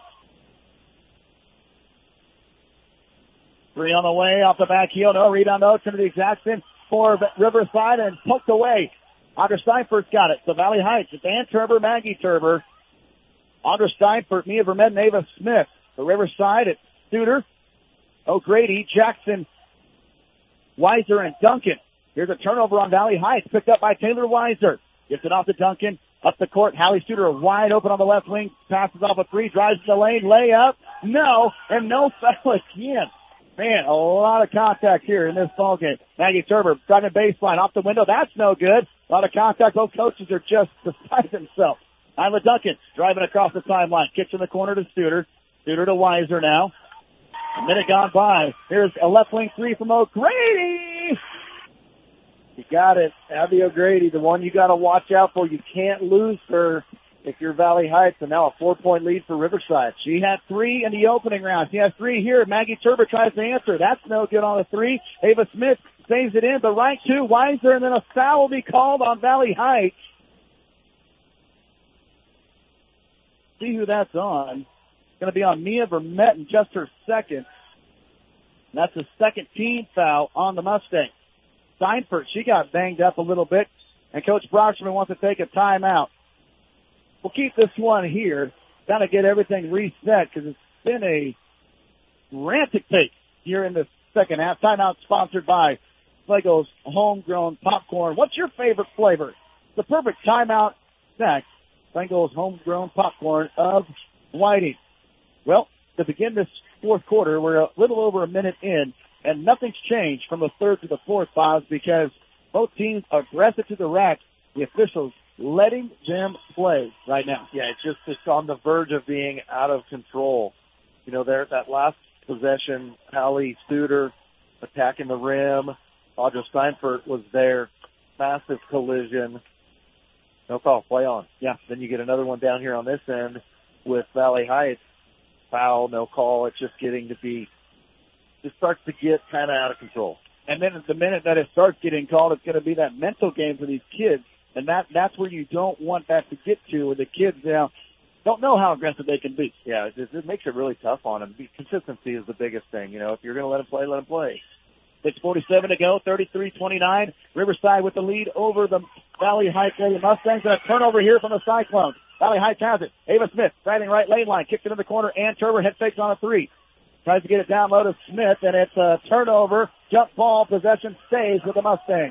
3 on the way off the back heel. No rebound though. Timothy Jackson for Riverside and poked away. Audra Steinfurt's got it. So Valley Heights. It's Ann Turber, Maggie Turber. Audra Steinfurt, Mia Vermette, and Ava Smith. For Riverside, it's Studer, O'Grady, Jackson, Weiser, and Duncan. Here's a turnover on Valley Heights, picked up by Taylor Weiser. Gets it off to Duncan. Up the court, Hallie Studer wide open on the left wing. Passes off a 3, drives to the lane, layup. No, and no foul again. Man, a lot of contact here in this ballgame. Maggie Turber driving baseline off the window. That's no good. A lot of contact. Both coaches are just beside themselves. Isla Duncan driving across the timeline. Kicks in the corner to Studer. Studer to Weiser now. A minute gone by. Here's a left wing 3 from O'Grady. You got it. Abby O'Grady, the one you got to watch out for. You can't lose her if you're Valley Heights. And now a 4-point lead for Riverside. She had 3 in the opening round. She has 3 here. Maggie Turber tries to answer. That's no good on the 3. Ava Smith saves it in. The right 2. Weiser, and then a foul will be called on Valley Heights. See who that's on. It's going to be on Mia Vermette in just her second. And that's the second team foul on the Mustangs. Steinfurt, she got banged up a little bit, and Coach Broxman wants to take a timeout. We'll keep this one here, kind of get everything reset, because it's been a frantic pace here in the second half. Timeout sponsored by Schlegel's Homegrown Popcorn. What's your favorite flavor? The perfect timeout snack. Schlegel's Homegrown Popcorn of Whiting. Well, to begin this fourth quarter, we're a little over a minute in, and nothing's changed from the third to the fourth, Bobs, because both teams are aggressive to the rack. The officials letting them play right now. Yeah, it's on the verge of being out of control. You know, there that last possession, Hallie Studer attacking the rim. Audra Steinfurt was there. Massive collision. No call. Play on. Yeah. Then you get another one down here on this end with Valley Heights. Foul, no call. It's just getting to be, just starts to get kind of out of control. And then the minute that it starts getting called, it's going to be that mental game for these kids. And that's where you don't want that to get to, where the kids now don't know how aggressive they can be. Yeah, it makes it really tough on them. Consistency is the biggest thing. You know, if you're going to let them play, let them play. 6:47 to go, 33-29. Riverside with the lead over the Valley Heights Lady Mustangs. And a turnover here from the Cyclones. Valley Heights has it. Ava Smith driving right lane line, kicks it in the corner. Ann Turber head fakes on a 3. Tries to get it down low to Smith, and it's a turnover. Jump ball, possession stays with the Mustangs.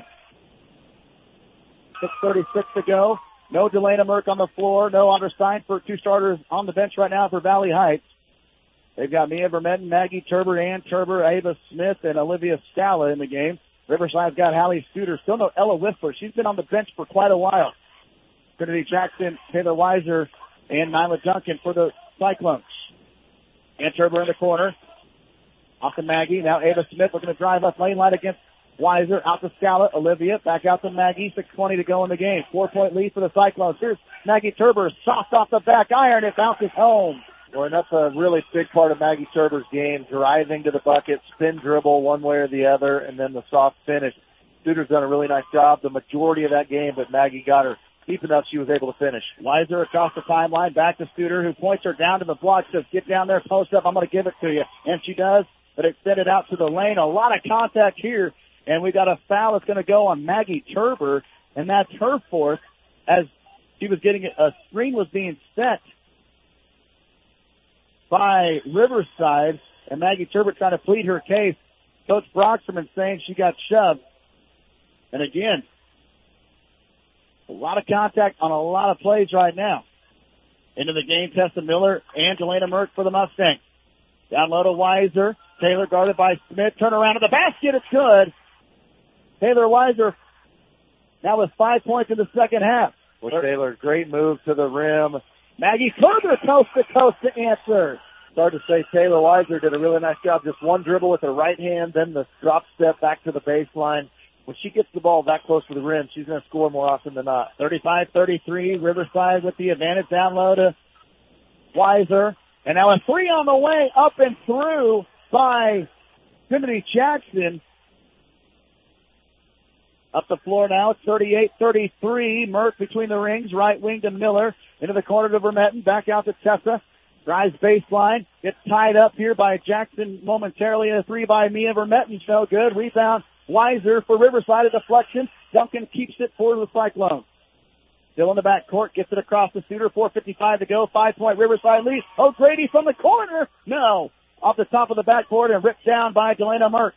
6:36 to go. No Delana Merck on the floor. No Audra Steinfurt. 2 starters on the bench right now for Valley Heights. They've got Mia Vermette, Maggie Turber, Ann Turber, Ava Smith, and Olivia Scala in the game. Riverside's got Hallie Studer. Still no Ella Whistler. She's been on the bench for quite a while. Trinity Jackson, Taylor Weiser, and Nyla Duncan for the Cyclones. Ann Turber in the corner. Off to Maggie. Now Ava Smith looking to drive up lane line against Weiser. Out to Scala. Olivia. Back out to Maggie. 6:20 to go in the game. 4-point lead for the Cyclones. Here's Maggie Turber. Soft off the back iron. It bounces home. Well, and that's a really big part of Maggie Turber's game, driving to the bucket, spin dribble one way or the other, and then the soft finish. Studer's done a really nice job the majority of that game, but Maggie got her deep enough she was able to finish. Weiser across the timeline, back to Studer, who points her down to the block, says, get down there, post up, I'm going to give it to you. And she does. but extended out to the lane. A lot of contact here, and we got a foul that's going to go on Maggie Turber, and that's her fourth as she was getting a screen was being set by Riverside, and Maggie Turber trying to plead her case. Coach Broxterman saying she got shoved. And again, a lot of contact on a lot of plays right now. Into the game, Tessa Miller and Jelena Merck for the Mustangs. Down low to Weiser. Taylor guarded by Smith. Turn around to the basket. It's good. Taylor Weiser now with 5 points in the second half. Well, Taylor, great move to the rim. Maggie Turber coast to answer. It's hard to say Taylor Weiser did a really nice job. Just one dribble with her right hand, then the drop step back to the baseline. When she gets the ball that close to the rim, she's going to score more often than not. 35-33, Riverside with the advantage down low to Weiser. And now a three on the way, up and through by Timothy Jackson. Up the floor now, it's 38-33. Merck between the rings, right wing to Miller. Into the corner to Vermetten, back out to Tessa. Drives baseline, gets tied up here by Jackson momentarily. A three by Mia Vermetten's no good. Rebound, Weiser for Riverside, a deflection. Duncan keeps it for the Cyclones. Still in the backcourt, gets it across the Suter. 4:55 to go. 5-point Riverside lead. O'Grady from the corner. No. Off the top of the backboard and ripped down by Jelena Merck.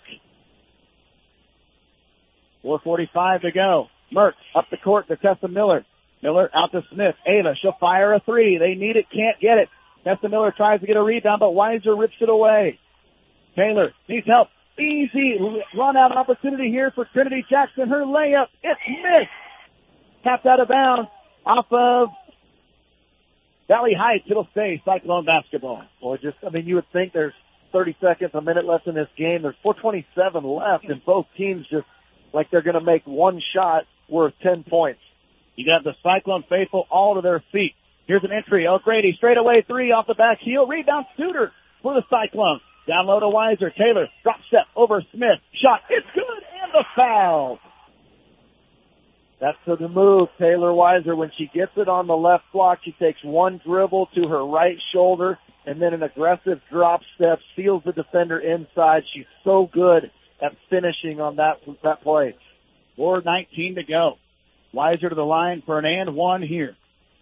4:45 to go. Merck up the court to Tessa Miller. Miller out to Smith. Ava, she'll fire a three. They need it, can't get it. Tessa Miller tries to get a rebound, but Weiser rips it away. Taylor needs help. Easy run-out opportunity here for Trinity Jackson. Her layup, it's missed. Tapped out of bounds off of Valley Heights. It'll stay Cyclone basketball. Well, you would think there's 30 seconds, a minute left in this game. There's 4:27 left, and both teams just like they're going to make one shot worth 10 points. You got the Cyclone faithful all to their feet. Here's an entry. O'Grady straight away three off the back heel. Rebound Suter for the Cyclones. Down low to Weiser. Taylor drop step over Smith. Shot. It's good. And the foul. That's the move, Taylor Weiser. When she gets it on the left block, she takes one dribble to her right shoulder and then an aggressive drop step, seals the defender inside. She's so good at finishing on that play. 4:19 to go. Weiser to the line for an and one here.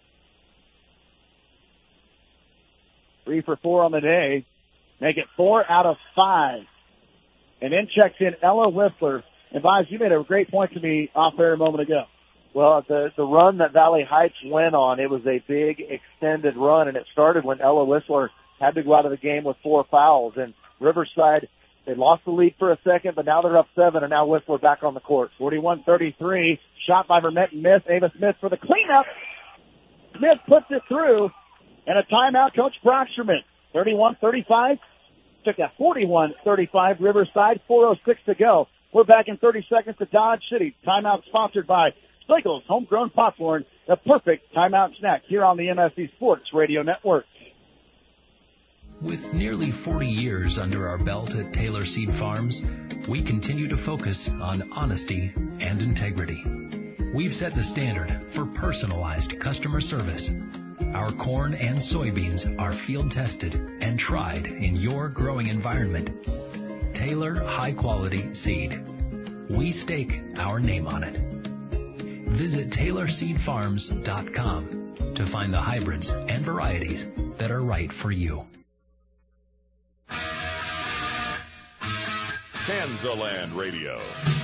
3 for 4 on the day. Make it 4 out of 5. And then checks in Ella Whistler. And, Vaz, you made a great point to me off air a moment ago. Well, the run that Valley Heights went on, it was a big extended run, and it started when Ella Whistler had to go out of the game with 4 fouls. And Riverside, they lost the lead for a second, but now they're up 7, and now Whistler back on the court. 41-33, shot by Vermetten, miss. Ava Smith for the cleanup. Smith puts it through, and a timeout, Coach Broxterman. 31-35, took a 41-35 Riverside, 4:06 to go. We're back in 30 seconds to Dodge City. Timeout sponsored by Schlegel's Homegrown Popcorn, the perfect timeout snack here on the MSC Sports Radio Network. With nearly 40 years under our belt at Taylor Seed Farms, we continue to focus on honesty and integrity. We've set the standard for personalized customer service. Our corn and soybeans are field tested and tried in your growing environment. Taylor High Quality Seed. We stake our name on it. Visit TaylorSeedFarms.com to find the hybrids and varieties that are right for you. Kansaland Radio.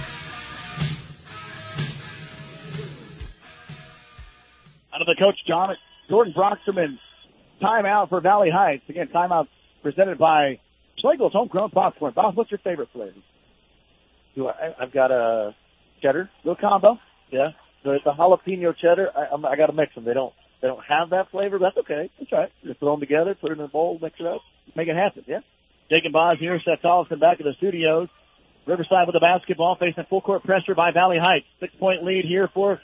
Out of the Coach Jordan Broxterman's timeout for Valley Heights. Again, timeout presented by Schlegel's Homegrown Popcorn. Bob, what's your favorite flavor? I've got a cheddar. Little combo. Yeah. The jalapeno cheddar, I got to mix them. They don't have that flavor, but that's okay. That's right. Just throw them together, put it in a bowl, mix it up. Make it happen, yeah. Jake and Boz here, Seth Tollefson back at the studios. Riverside with the basketball, facing full court pressure by Valley Heights. 6-point lead here for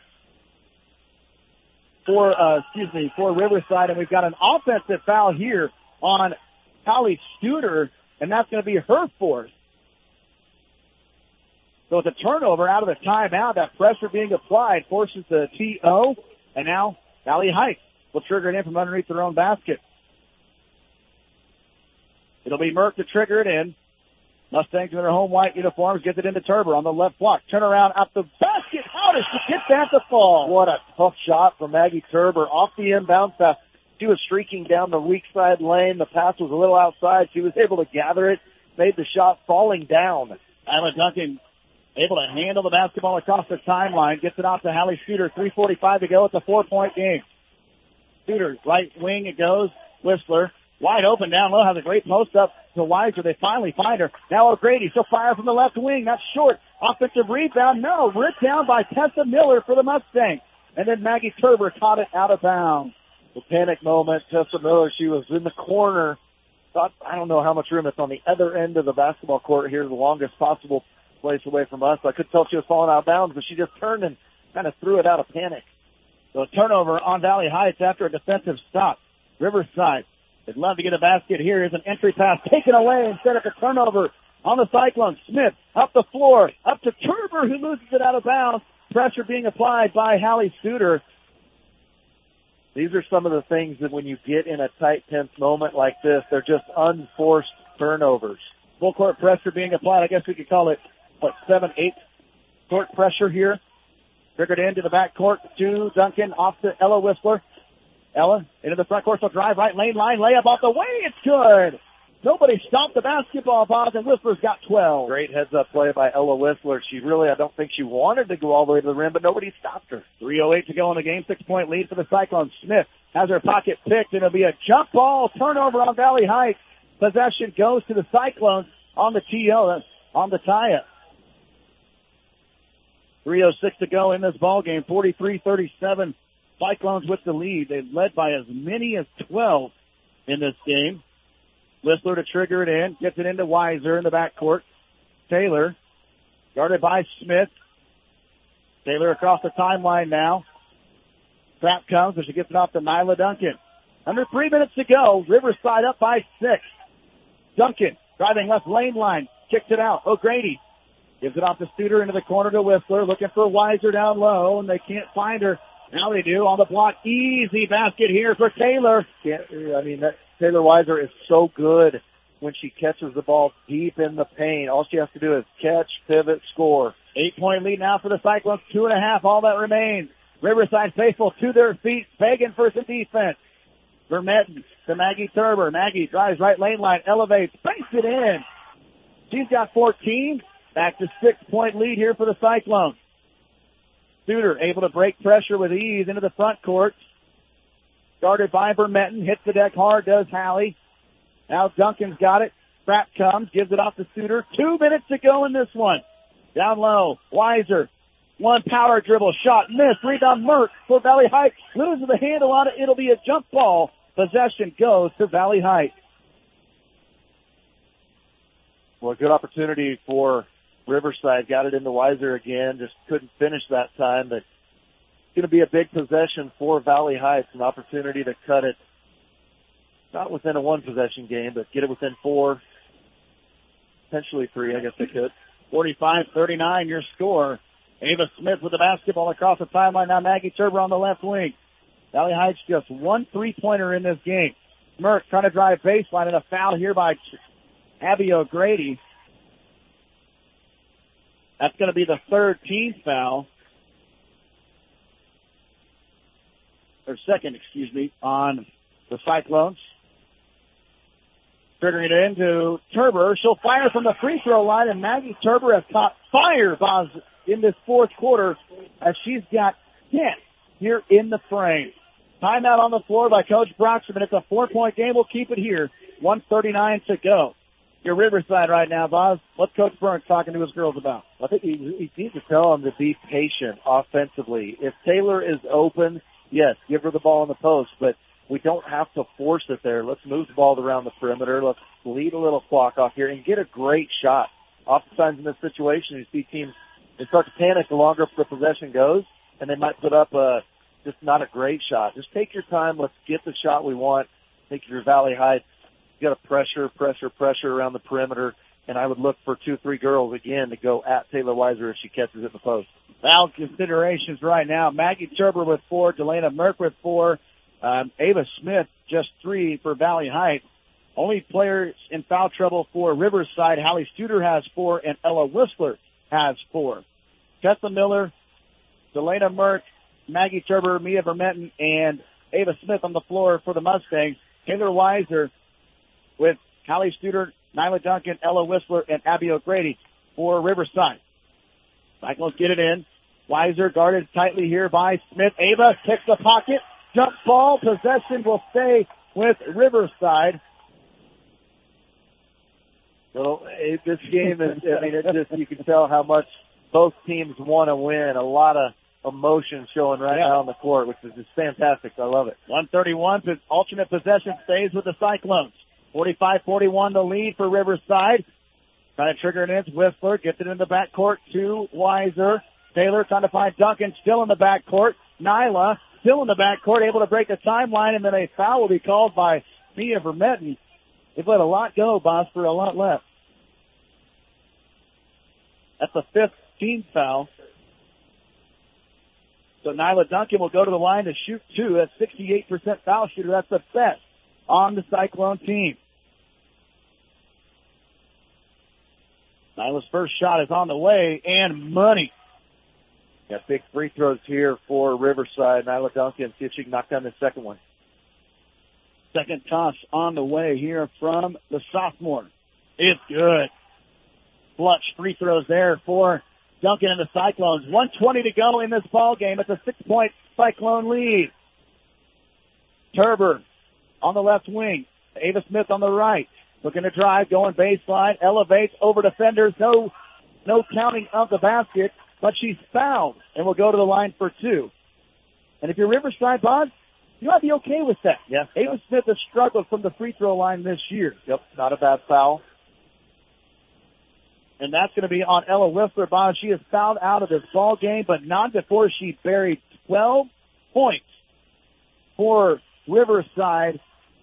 Riverside, and we've got an offensive foul here on Holly Studer, and that's going to be her fourth. So it's a turnover out of the timeout. That pressure being applied forces the TO, and now Valley Heights will trigger it in from underneath their own basket. It'll be Merck to trigger it in. Mustangs in their home white uniforms gets it into Turber on the left block. Turn around at the basket. How does she get that to fall? What a tough shot from Maggie Turber off the inbound pass. She was streaking down the weak side lane. The pass was a little outside. She was able to gather it, made the shot falling down. Isla Duncan able to handle the basketball across the timeline. Gets it out to Hallie Studer. 3:45 to go. It's a 4-point game. Studer, right wing it goes. Whistler, wide open down low, has a great post up to Weiser. They finally find her. Now O'Grady, she'll fire from the left wing. That's short. Offensive rebound. No, ripped down by Tessa Miller for the Mustangs. And then Maggie Turber caught it out of bounds. The panic moment, Tessa Miller, she was in the corner. Thought, I don't know how much room. It's on the other end of the basketball court here, the longest possible place away from us. I could tell she was falling out of bounds, but she just turned and kind of threw it out of panic. So a turnover on Valley Heights after a defensive stop. Riverside, they'd love to get a basket here. Here's an entry pass taken away instead of a turnover on the Cyclones. Smith up the floor, up to Turber, who loses it out of bounds. Pressure being applied by Hallie Studer. These are some of the things that when you get in a tight, tense moment like this, they're just unforced turnovers. Full court pressure being applied. I guess we could call it, 7-8 court pressure here. Triggered into the back court to Duncan, off to Ella Whistler. Ella into the front court, so drive right lane line, layup off the way. It's good. Nobody stopped the basketball, Bob, and Whistler's got 12. Great heads-up play by Ella Whistler. She really, I don't think she wanted to go all the way to the rim, but nobody stopped her. 3:08 to go in the game, 6-point lead for the Cyclones. Smith has her pocket picked, and it'll be a jump ball turnover on Valley Heights. Possession goes to the Cyclones on the TO, on the tie-up. 3:06 to go in this ball game, 43-37. Cyclones with the lead. They've led by as many as 12 in this game. Whistler to trigger it in, gets it into Weiser in the backcourt. Taylor, guarded by Smith. Taylor across the timeline now. Trap comes as she gets it off to Nyla Duncan. Under 3 minutes to go. Riverside up by 6. Duncan driving left lane line, kicks it out. O'Grady gives it off to Studer into the corner to Whistler, looking for Weiser down low, and they can't find her. Now they do on the block. Easy basket here for Taylor. Taylor Weiser is so good when she catches the ball deep in the paint. All she has to do is catch, pivot, score. 8-point lead now for the Cyclones. 2.5, all that remains. Riverside faithful to their feet, begging for some defense. Vermetten to Maggie Turber. Maggie drives right lane line, elevates, banks it in. She's got 14. Back to 6-point lead here for the Cyclones. Studer able to break pressure with ease into the front court. Guarded by Vermetten. Hits the deck hard, does Hallie. Now Duncan's got it. Trap comes, gives it off to Studer. 2 minutes to go in this one. Down low, Weiser. One power dribble, shot missed. Rebound Merck for Valley Heights. Loses the handle on it. It'll be a jump ball. Possession goes to Valley Heights. Well, a good opportunity for Riverside. Got it into Weiser again. Just couldn't finish that time, but it's going to be a big possession for Valley Heights. An opportunity to cut it, not within a one-possession game, but get it within 4, potentially 3, I guess they could. 45-39 your score. Ava Smith with the basketball across the timeline. Now Maggie Turber on the left wing. Valley Heights just 1 3-pointer in this game. Merck trying to drive baseline, and a foul here by Abby O'Grady. That's going to be the third team foul. Or second, on the Cyclones. Triggering it into Turber. She'll fire from the free throw line, and Maggie Turber has caught fire in this fourth quarter as she's got 10 here in the frame. Timeout on the floor by Coach Broxman. It's a 4-point game. We'll keep it here. 1:39 to go. You're Riverside right now, Boz. What's Coach Burns talking to his girls about? I think he needs to tell them to be patient offensively. If Taylor is open, yes, give her the ball in the post, but we don't have to force it there. Let's move the ball around the perimeter. Let's lead a little clock off here and get a great shot. Oftentimes in this situation, you see teams, they start to panic the longer the possession goes, and they might put up just not a great shot. Just take your time. Let's get the shot we want. I think your Valley Heights, you got to pressure around the perimeter, and I would look for 2-3 girls again to go at Taylor Weiser if she catches it in the post. Foul considerations right now. Maggie Turber with 4, Delana Merck with 4, Ava Smith just 3 for Valley Heights. Only players in foul trouble for Riverside, Hallie Studer has 4, and Ella Whistler has 4. Tessa Miller, Delana Merck, Maggie Turber, Mia Vermetten, and Ava Smith on the floor for the Mustangs. Taylor Weiser with Hallie Studer, Nyla Duncan, Ella Whistler, and Abby O'Grady for Riverside. Cyclones get it in. Weiser guarded tightly here by Smith. Ava kicks the pocket. Jump ball. Possession will stay with Riverside. So this game is, I mean, it's just, you can tell how much both teams want to win. A lot of emotion showing right now on the court, which is just fantastic. I love it. 131, alternate possession stays with the Cyclones. 45-41 the lead for Riverside. Trying to trigger it in. Whistler gets it in the backcourt to Weiser. Taylor trying to find Duncan, still in the backcourt. Nyla still in the backcourt, able to break the timeline, and then a foul will be called by Mia Vermetten. They've let a lot go, boss, for a lot left. That's the 5th team foul. So Nyla Duncan will go to the line to shoot 2. That's 68% foul shooter. That's the best on the Cyclone team. Nyla's first shot is on the way, and money. Got big free throws here for Riverside. Nyla Duncan, see if she can knock down the second one. Second toss on the way here from the sophomore. It's good. Clutch free throws there for Duncan and the Cyclones. 1:20 to go in this ball game. It's a 6-point Cyclone lead. Turber on the left wing. Ava Smith on the right. Looking to drive, going baseline, elevates over defenders. No counting of the basket, but she's fouled and will go to the line for 2. And if you're Riverside, Bob, you might be okay with that. Yeah. Ava Smith has struggled from the free throw line this year. Yep, not a bad foul. And that's going to be on Ella Whistler, Bob. She is fouled out of this ball game, but not before she buried 12 points for Riverside.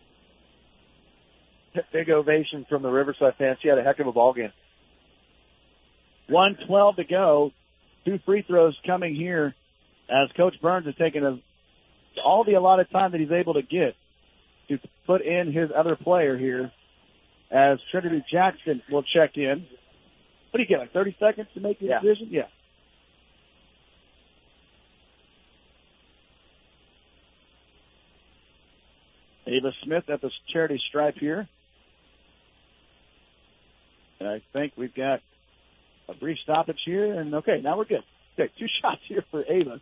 Big ovation from the Riverside fans. She had a heck of a ball game. 1:12 to go. 2 free throws coming here as Coach Burns has taken all the allotted time that he's able to get to put in his other player here as Trinity Jackson will check in. What do you get, like 30 seconds to make your decision? Yeah. Ava Smith at the charity stripe here. And I think we've got a brief stoppage here, and okay, now we're good. Okay, 2 shots here for Ava.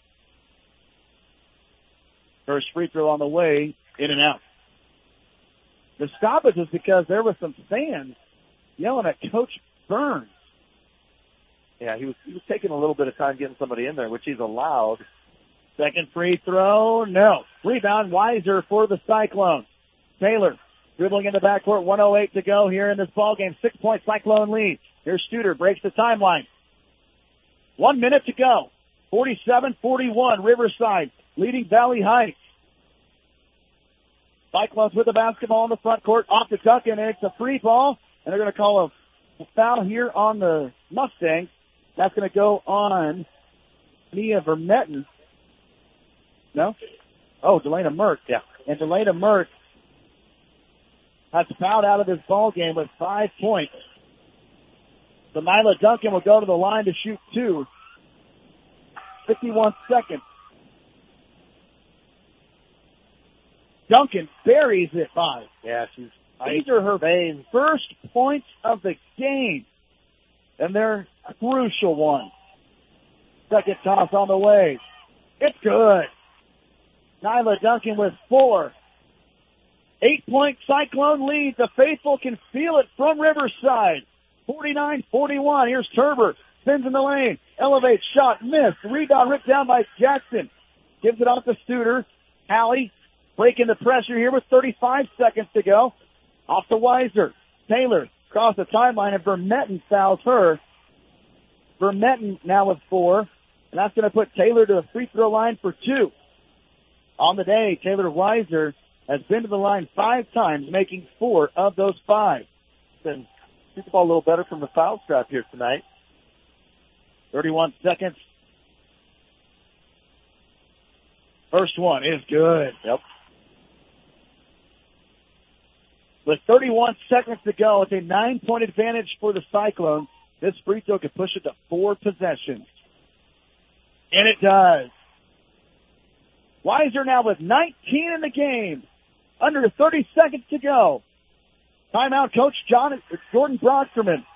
First free throw on the way, in and out. The stoppage is because there was some fans yelling at Coach Burns. Yeah, he was taking a little bit of time getting somebody in there, which he's allowed. Second free throw, no. Rebound, Weiser for the Cyclones. Taylor dribbling in the backcourt, 1:08 to go here in this ballgame. 6-point Cyclone lead. Here's Studer, breaks the timeline. 1 minute to go. 47-41, Riverside leading Valley Heights. Cyclones with the basketball in the front court, off to Duncan, and it's a free ball, and they're going to call a foul here on the Mustangs. That's going to go on Mia Vermetten. No? Oh, Delana Merck. Yeah. And Delana Merck has fouled out of this ball game with 5 points. So Nyla Duncan will go to the line to shoot 2. 51 seconds. Duncan buries it by. Yeah, these are her first points of the game. And they're crucial ones. Second toss on the way. It's good. Nyla Duncan with 4. 8-point Cyclone lead. The faithful can feel it from Riverside. 49-41. Here's Turber. Spins in the lane. Elevates. Shot. Missed. Rebound ripped down by Jackson. Gives it off to Studer. Hallie breaking the pressure here with 35 seconds to go. Off to Weiser. Taylor across the timeline, and Vermetten fouls her. Vermetten now with 4. And that's going to put Taylor to the free throw line for 2. On the day, Taylor Weiser has been to the line 5 times, making 4 of those 5. Been shoot the ball a little better from the foul strap here tonight. 31 seconds. First one is good. Yep. With 31 seconds to go, it's a 9-point advantage for the Cyclones. This free throw could push it to 4 possessions. And it does. Weiser now with 19 in the game. Under 30 seconds to go. Timeout, Coach Jordan Brocksterman.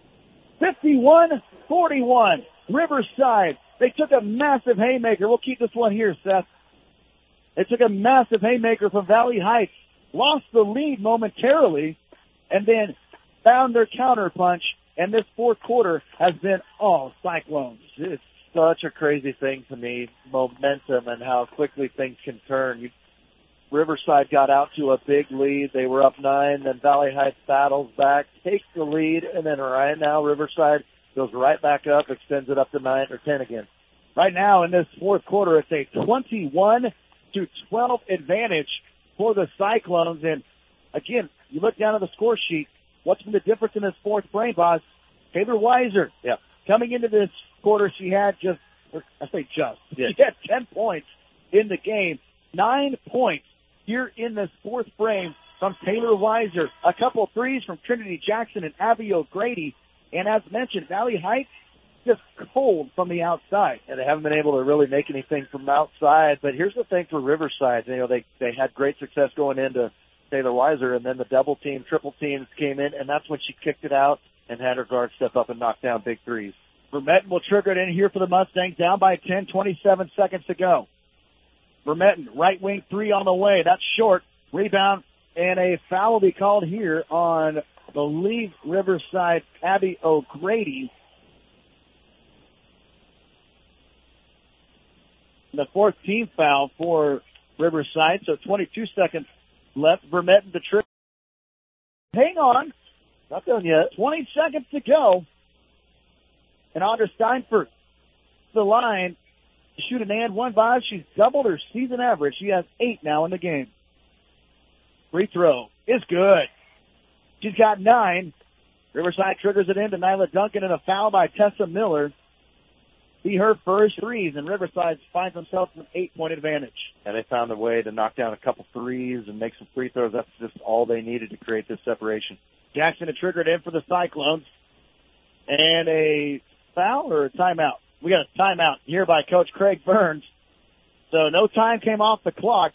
51-41. Riverside. They took a massive haymaker. We'll keep this one here, Seth. They took a massive haymaker from Valley Heights. Lost the lead momentarily, and then found their counterpunch, and this fourth quarter has been all Cyclones. It's such a crazy thing to me, momentum and how quickly things can turn. Riverside got out to a big lead. They were up 9, then Valley Heights battles back, takes the lead, and then right now Riverside goes right back up, extends it up to 9 or 10 again. Right now in this fourth quarter, it's a 21-12 advantage for the Cyclones. And again, you look down at the score sheet, what's been the difference in this fourth frame, boss? Taylor Weiser. Yeah. Coming into this quarter, she had she had 10 points in the game. 9 points here in this fourth frame from Taylor Weiser. A couple threes from Trinity Jackson and Abby O'Grady. And as mentioned, Valley Heights just cold from the outside. And they haven't been able to really make anything from outside. But here's the thing for Riverside. You know, they had great success going into Taylor Weiser, and then the double team, triple teams came in, and that's when she kicked it out and had her guard step up and knock down big threes. Vermetten will trigger it in here for the Mustangs, down by 10, 27 seconds to go. Vermetten, right wing three on the way. That's short. Rebound, and a foul will be called here on the lead Riverside, Abby O'Grady. The fourth team foul for Riverside, so 22 seconds left. Vermetten to trigger. Hang on. Not done yet. 20 seconds to go. And Audra Steinfurt, the line, to shoot an and one by. She's doubled her season average. She has 8 now in the game. Free throw is good. She's got 9. Riverside triggers it in to Nyla Duncan, and a foul by Tessa Miller. Be her first threes, and Riverside finds themselves with an 8-point advantage. And they found a way to knock down a couple threes and make some free throws. That's just all they needed to create this separation. Jackson had triggered in for the Cyclones. And a foul or a timeout? We got a timeout here by Coach Craig Burns. So no time came off the clock.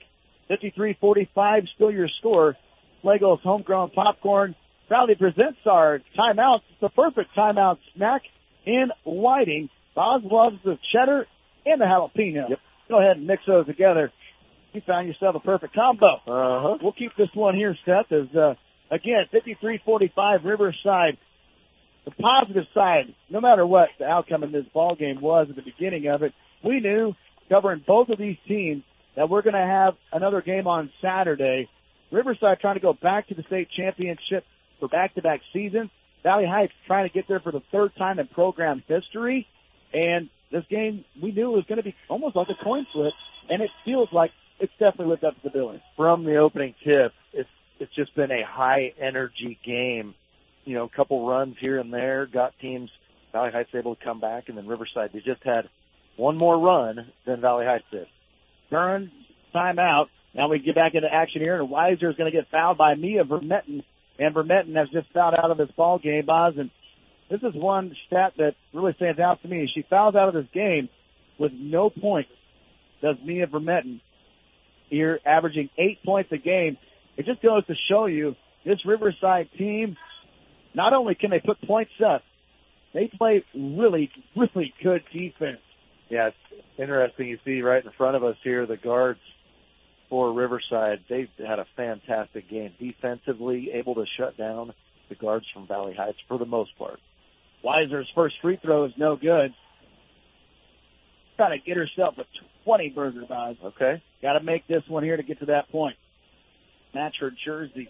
53-45, still your score. Schlegel's Homegrown Popcorn proudly presents our timeout. It's the perfect timeout snack in Whiting. Boz loves the cheddar and the jalapeno. Yep. Go ahead and mix those together. You found yourself a perfect combo. Uh-huh. We'll keep this one here, Seth, as, again, 53-45 Riverside. The positive side, no matter what the outcome of this ball game was at the beginning of it, we knew, covering both of these teams, that we're going to have another game on Saturday. Riverside trying to go back to the state championship for back-to-back seasons. Valley Heights trying to get there for the third time in program history. And this game, we knew it was going to be almost like a coin flip, and it feels like it's definitely lived up to the billing. From the opening tip, it's just been a high-energy game. You know, a couple runs here and there, got teams, Valley Heights able to come back, and then Riverside, they just had one more run than Valley Heights did. Burns, timeout. Now we get back into action here, and Weiser is going to get fouled by Mia Vermetten, and Vermetten has just fouled out of this ball game, Boz, and this is one stat that really stands out to me. She fouls out of this game with no points, does Mia Vermetten, here averaging 8 points a game. It just goes to show you this Riverside team, not only can they put points up, they play really, really good defense. Yeah, it's interesting. You see right in front of us here, the guards for Riverside, they've had a fantastic game. Defensively, able to shut down the guards from Valley Heights for the most part. Weiser's first free throw is no good. Trying to get herself a 20 burger, Boz. Okay. Got to make this one here to get to that point. Match her jersey.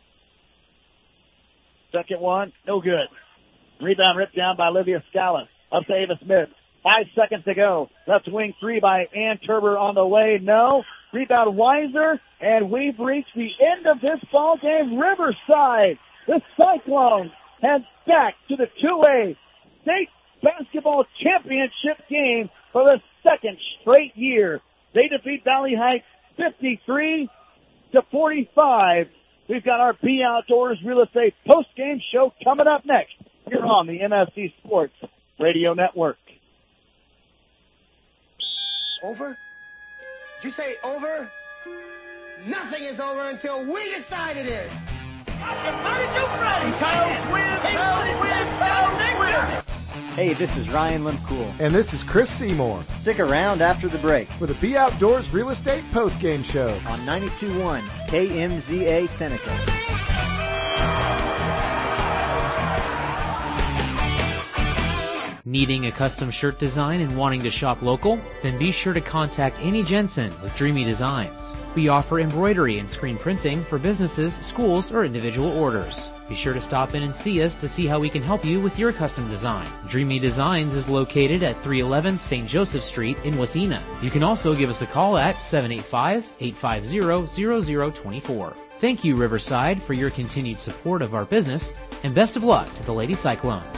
Second one, no good. Rebound ripped down by Olivia Scala. Up to Ava Smith. 5 seconds to go. Left wing three by Ann Turber on the way. No. Rebound Weiser. And we've reached the end of this ball game. Riverside, the Cyclones, heads back to the 2A state basketball championship game for the second straight year. They defeat Valley Heights 53-45 We've got our Be Outdoors Real Estate post-game show coming up next here on the MSC Sports Radio Network. Over? Did you say over? Nothing is over until we decide it is. Hey, this is Ryan Lemcool. And this is Chris Seymour. Stick around after the break for the Be Outdoors Real Estate Postgame Show on 92.1 KMZA Seneca. Needing a custom shirt design and wanting to shop local? Then be sure to contact Annie Jensen with Dreamy Designs. We offer embroidery and screen printing for businesses, schools, or individual orders. Be sure to stop in and see us to see how we can help you with your custom design. Dreamy Designs is located at 311 St. Joseph Street in Wathena. You can also give us a call at 785-850-0024. Thank you, Riverside, for your continued support of our business, and best of luck to the Lady Cyclones.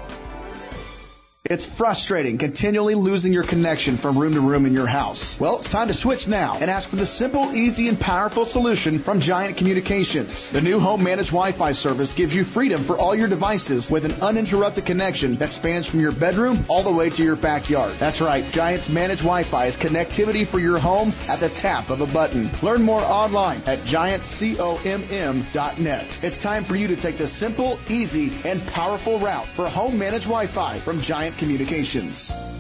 It's frustrating continually losing your connection from room to room in your house. Well, it's time to switch now and ask for the simple, easy, and powerful solution from Giant Communications. The new home managed Wi-Fi service gives you freedom for all your devices with an uninterrupted connection that spans from your bedroom all the way to your backyard. That's right, Giant's managed Wi-Fi is connectivity for your home at the tap of a button. Learn more online at giantcomm.net. It's time for you to take the simple, easy, and powerful route for home managed Wi-Fi from Giant Communications.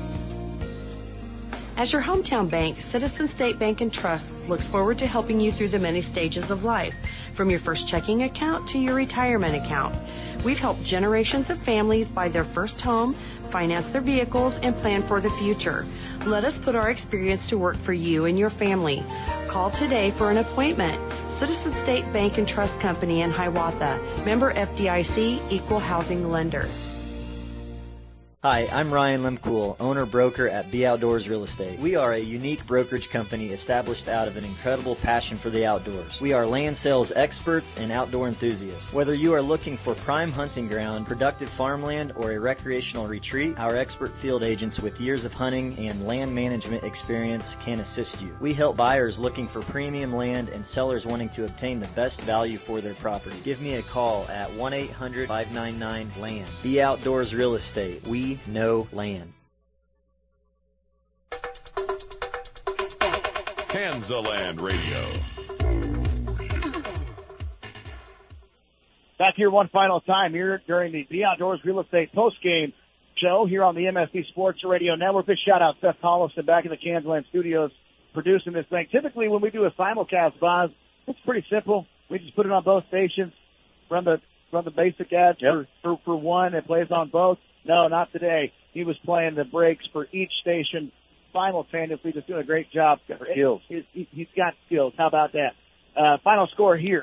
As your hometown bank, Citizen State Bank and Trust looks forward to helping you through the many stages of life, from your first checking account to your retirement account. We've helped generations of families buy their first home, finance their vehicles, and plan for the future. Let us put our experience to work for you and your family. Call today for an appointment. Citizen State Bank and Trust Company in Hiawatha. Member FDIC, Equal Housing Lender. Hi, I'm Ryan Lemcool, owner-broker at Be Outdoors Real Estate. We are a unique brokerage company established out of an incredible passion for the outdoors. We are land sales experts and outdoor enthusiasts. Whether you are looking for prime hunting ground, productive farmland, or a recreational retreat, our expert field agents with years of hunting and land management experience can assist you. We help buyers looking for premium land and sellers wanting to obtain the best value for their property. Give me a call at 1-800-599-LAND. Be Outdoors Real Estate. We know land. Kansaland Radio. Back here one final time here during the Be Outdoors Real Estate postgame show here on the MSC Sports Radio Network. Big shout out Seth Holliston back in the Kansaland studios producing this thing. Typically when we do a simulcast, Boz, it's pretty simple. We just put it on both stations, run the basic ads for one. It plays on both. No, not today. He was playing the breaks for each station simultaneously, just doing a great job. Skills. He's got skills. How about that? Final score here,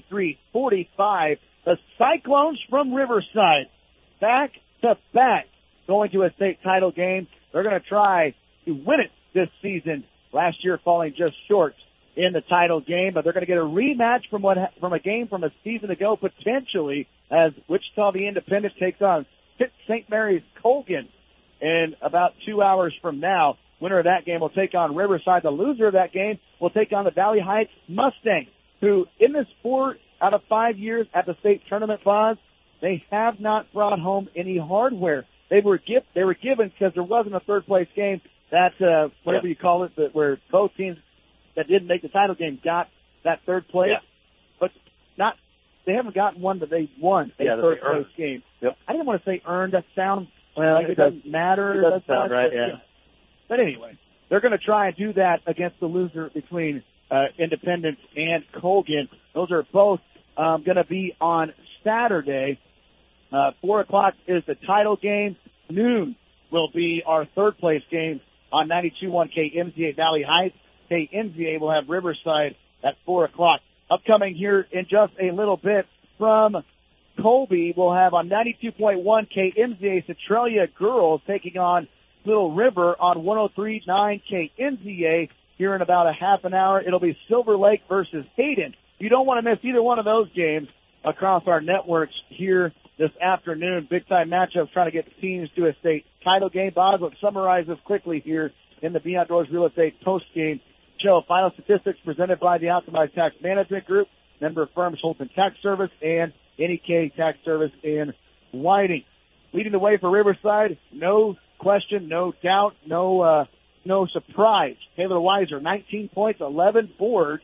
53-45. The Cyclones from Riverside, back to back, going to a state title game. They're going to try to win it this season. Last year falling just short in the title game, but they're going to get a rematch from a game from a season ago, potentially, as Wichita the Independent takes on St. Mary's Colgan in about 2 hours from now. Winner of that game will take on Riverside. The loser of that game will take on the Valley Heights Mustangs, who in this 4 out of 5 years at the state tournament, Boz, they have not brought home any hardware. They were given because there wasn't a third place game that whatever you call it, where both teams that didn't make the title game got that third place, but they haven't gotten one, but they won a third place game. Yep. I didn't want to say earned. That sounds like it doesn't matter. It doesn't sound right, yeah. But anyway, they're going to try and do that against the loser between Independence and Colgan. Those are both going to be on Saturday. 4 o'clock is the title game. Noon will be our third place game on 92.1 KMZA Valley Heights. KMZA will have Riverside at 4 o'clock. Upcoming here in just a little bit from Colby, we'll have on 92.1 KMZA Centralia Girls taking on Little River on 103.9 KMZA here in about a half an hour. It'll be Silver Lake versus Hayden. You don't want to miss either one of those games across our networks here this afternoon. Big-time matchups trying to get teams to a state title game. Bob, let's summarize this quickly here in the Be Outdoors Real Estate post-game show. Final statistics presented by the Optimized Tax Management Group. member firms Holton Tax Service and NEK Tax Service in Whiting. Leading the way for Riverside, no question, no doubt, no surprise. Taylor Weiser, 19 points, 12 boards,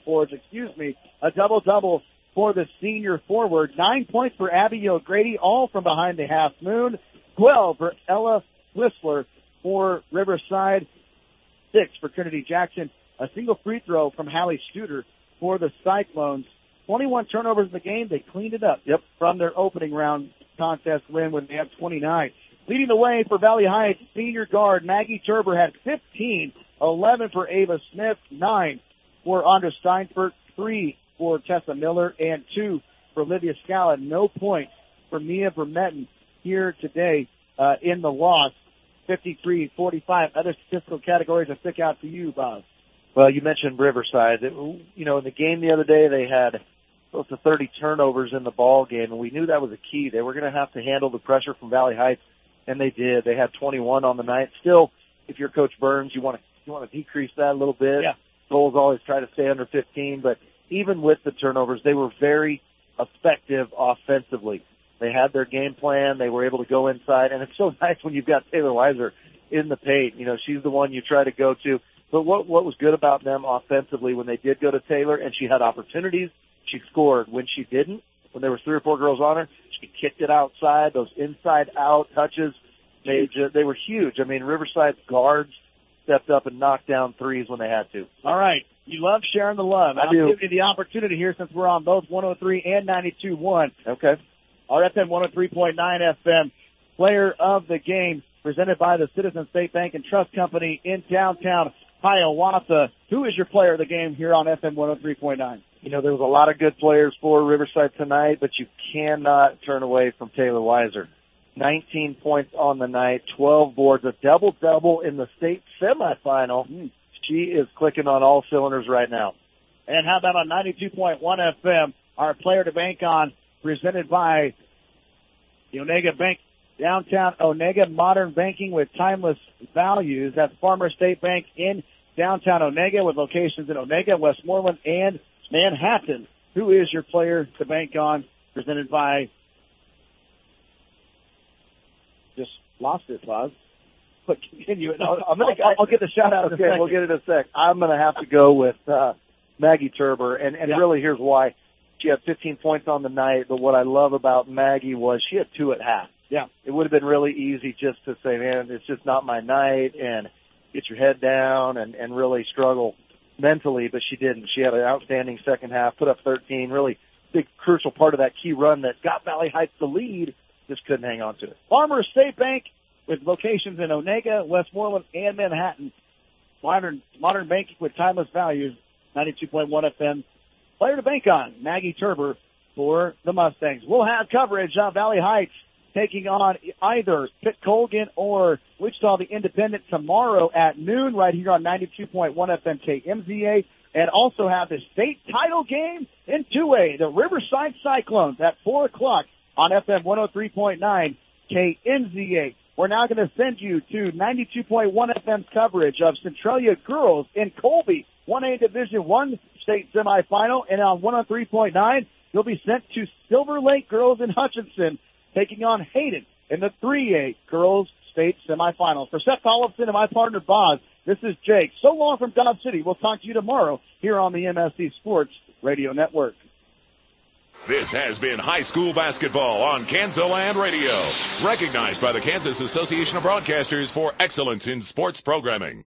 a double-double for the senior forward. 9 points for Abby O'Grady, all from behind the half moon. 12 for Ella Whistler for Riverside. 6 for Trinity Jackson. A single free throw from Hallie Studer for the Cyclones. 21 turnovers in the game. They cleaned it up from their opening round contest win when they had 29. Leading the way for Valley Heights, senior guard Maggie Turber had 15, 11 for Ava Smith, 9 for Andra Steinfurt, 3 for Tessa Miller, and 2 for Olivia Scala. No points for Mia Vermetten here today in the loss. 53-45. Other statistical categories that stick out to you, Bob? Well, you mentioned Riverside. In the game the other day, they had close to 30 turnovers in the ball game, and we knew that was a key. They were going to have to handle the pressure from Valley Heights, and they did. They had 21 on the night. Still, if you're Coach Burns, you want to decrease that a little bit. Yeah. Goals always try to stay under 15, but even with the turnovers, they were very effective offensively. They had their game plan. They were able to go inside, and it's so nice when you've got Taylor Weiser in the paint. She's the one you try to go to. But what was good about them offensively when they did go to Taylor and she had opportunities, she scored. When she didn't, when there was 3 or 4 girls on her, she kicked it outside. Those inside-out touches, they were huge. I mean, Riverside's guards stepped up and knocked down threes when they had to. All right. You love sharing the love. I do. I'll give you the opportunity here since we're on both 103 and 92.1. Okay. Our FM 103.9 FM player of the game presented by the Citizen State Bank and Trust Company in downtown Hiawatha. Who is your player of the game here on FM 103.9? There was a lot of good players for Riverside tonight, but you cannot turn away from Taylor Weiser. 19 points on the night, 12 boards, a double-double in the state semifinal. She is clicking on all cylinders right now. And how about on 92.1 FM, our player to bank on, presented by the Onega Bank, downtown Onega, modern banking with timeless values. That's Farmer State Bank in downtown Onega with locations in Onega, Westmoreland, and Manhattan. Who is your player to bank on, presented by... Just lost it, Boz. But continue it. I'll get the shout out. Okay, we'll get it in a sec. I'm going to have to go with Maggie Turber, and really here's why. She had 15 points on the night, but what I love about Maggie was she had 2 at half. Yeah. It would have been really easy just to say, man, it's just not my night, and get your head down and really struggle mentally, but she didn't. She had an outstanding second half, put up 13, really big, crucial part of that key run that got Valley Heights the lead, just couldn't hang on to it. Farmer State Bank with locations in Onega, Westmoreland, and Manhattan. Modern banking with timeless values, 92.1 FM. Player to bank on, Maggie Turber for the Mustangs. We'll have coverage of Valley Heights taking on either Pitt Colgan or Wichita the Independent tomorrow at noon right here on 92.1 FM KMZA, and also have the state title game in 2A, the Riverside Cyclones at 4 o'clock on FM 103.9 KMZA. We're now going to send you to 92.1 FM's coverage of Centralia Girls in Colby, 1A Division I state semifinal, and on 103.9, you'll be sent to Silver Lake Girls in Hutchinson, taking on Hayden in the 3A Girls State Semifinals. For Seth Tollefson and my partner, Boz, this is Jake. So long from Dodge City. We'll talk to you tomorrow here on the MSC Sports Radio Network. This has been high school basketball on Kansaland Radio, recognized by the Kansas Association of Broadcasters for excellence in sports programming.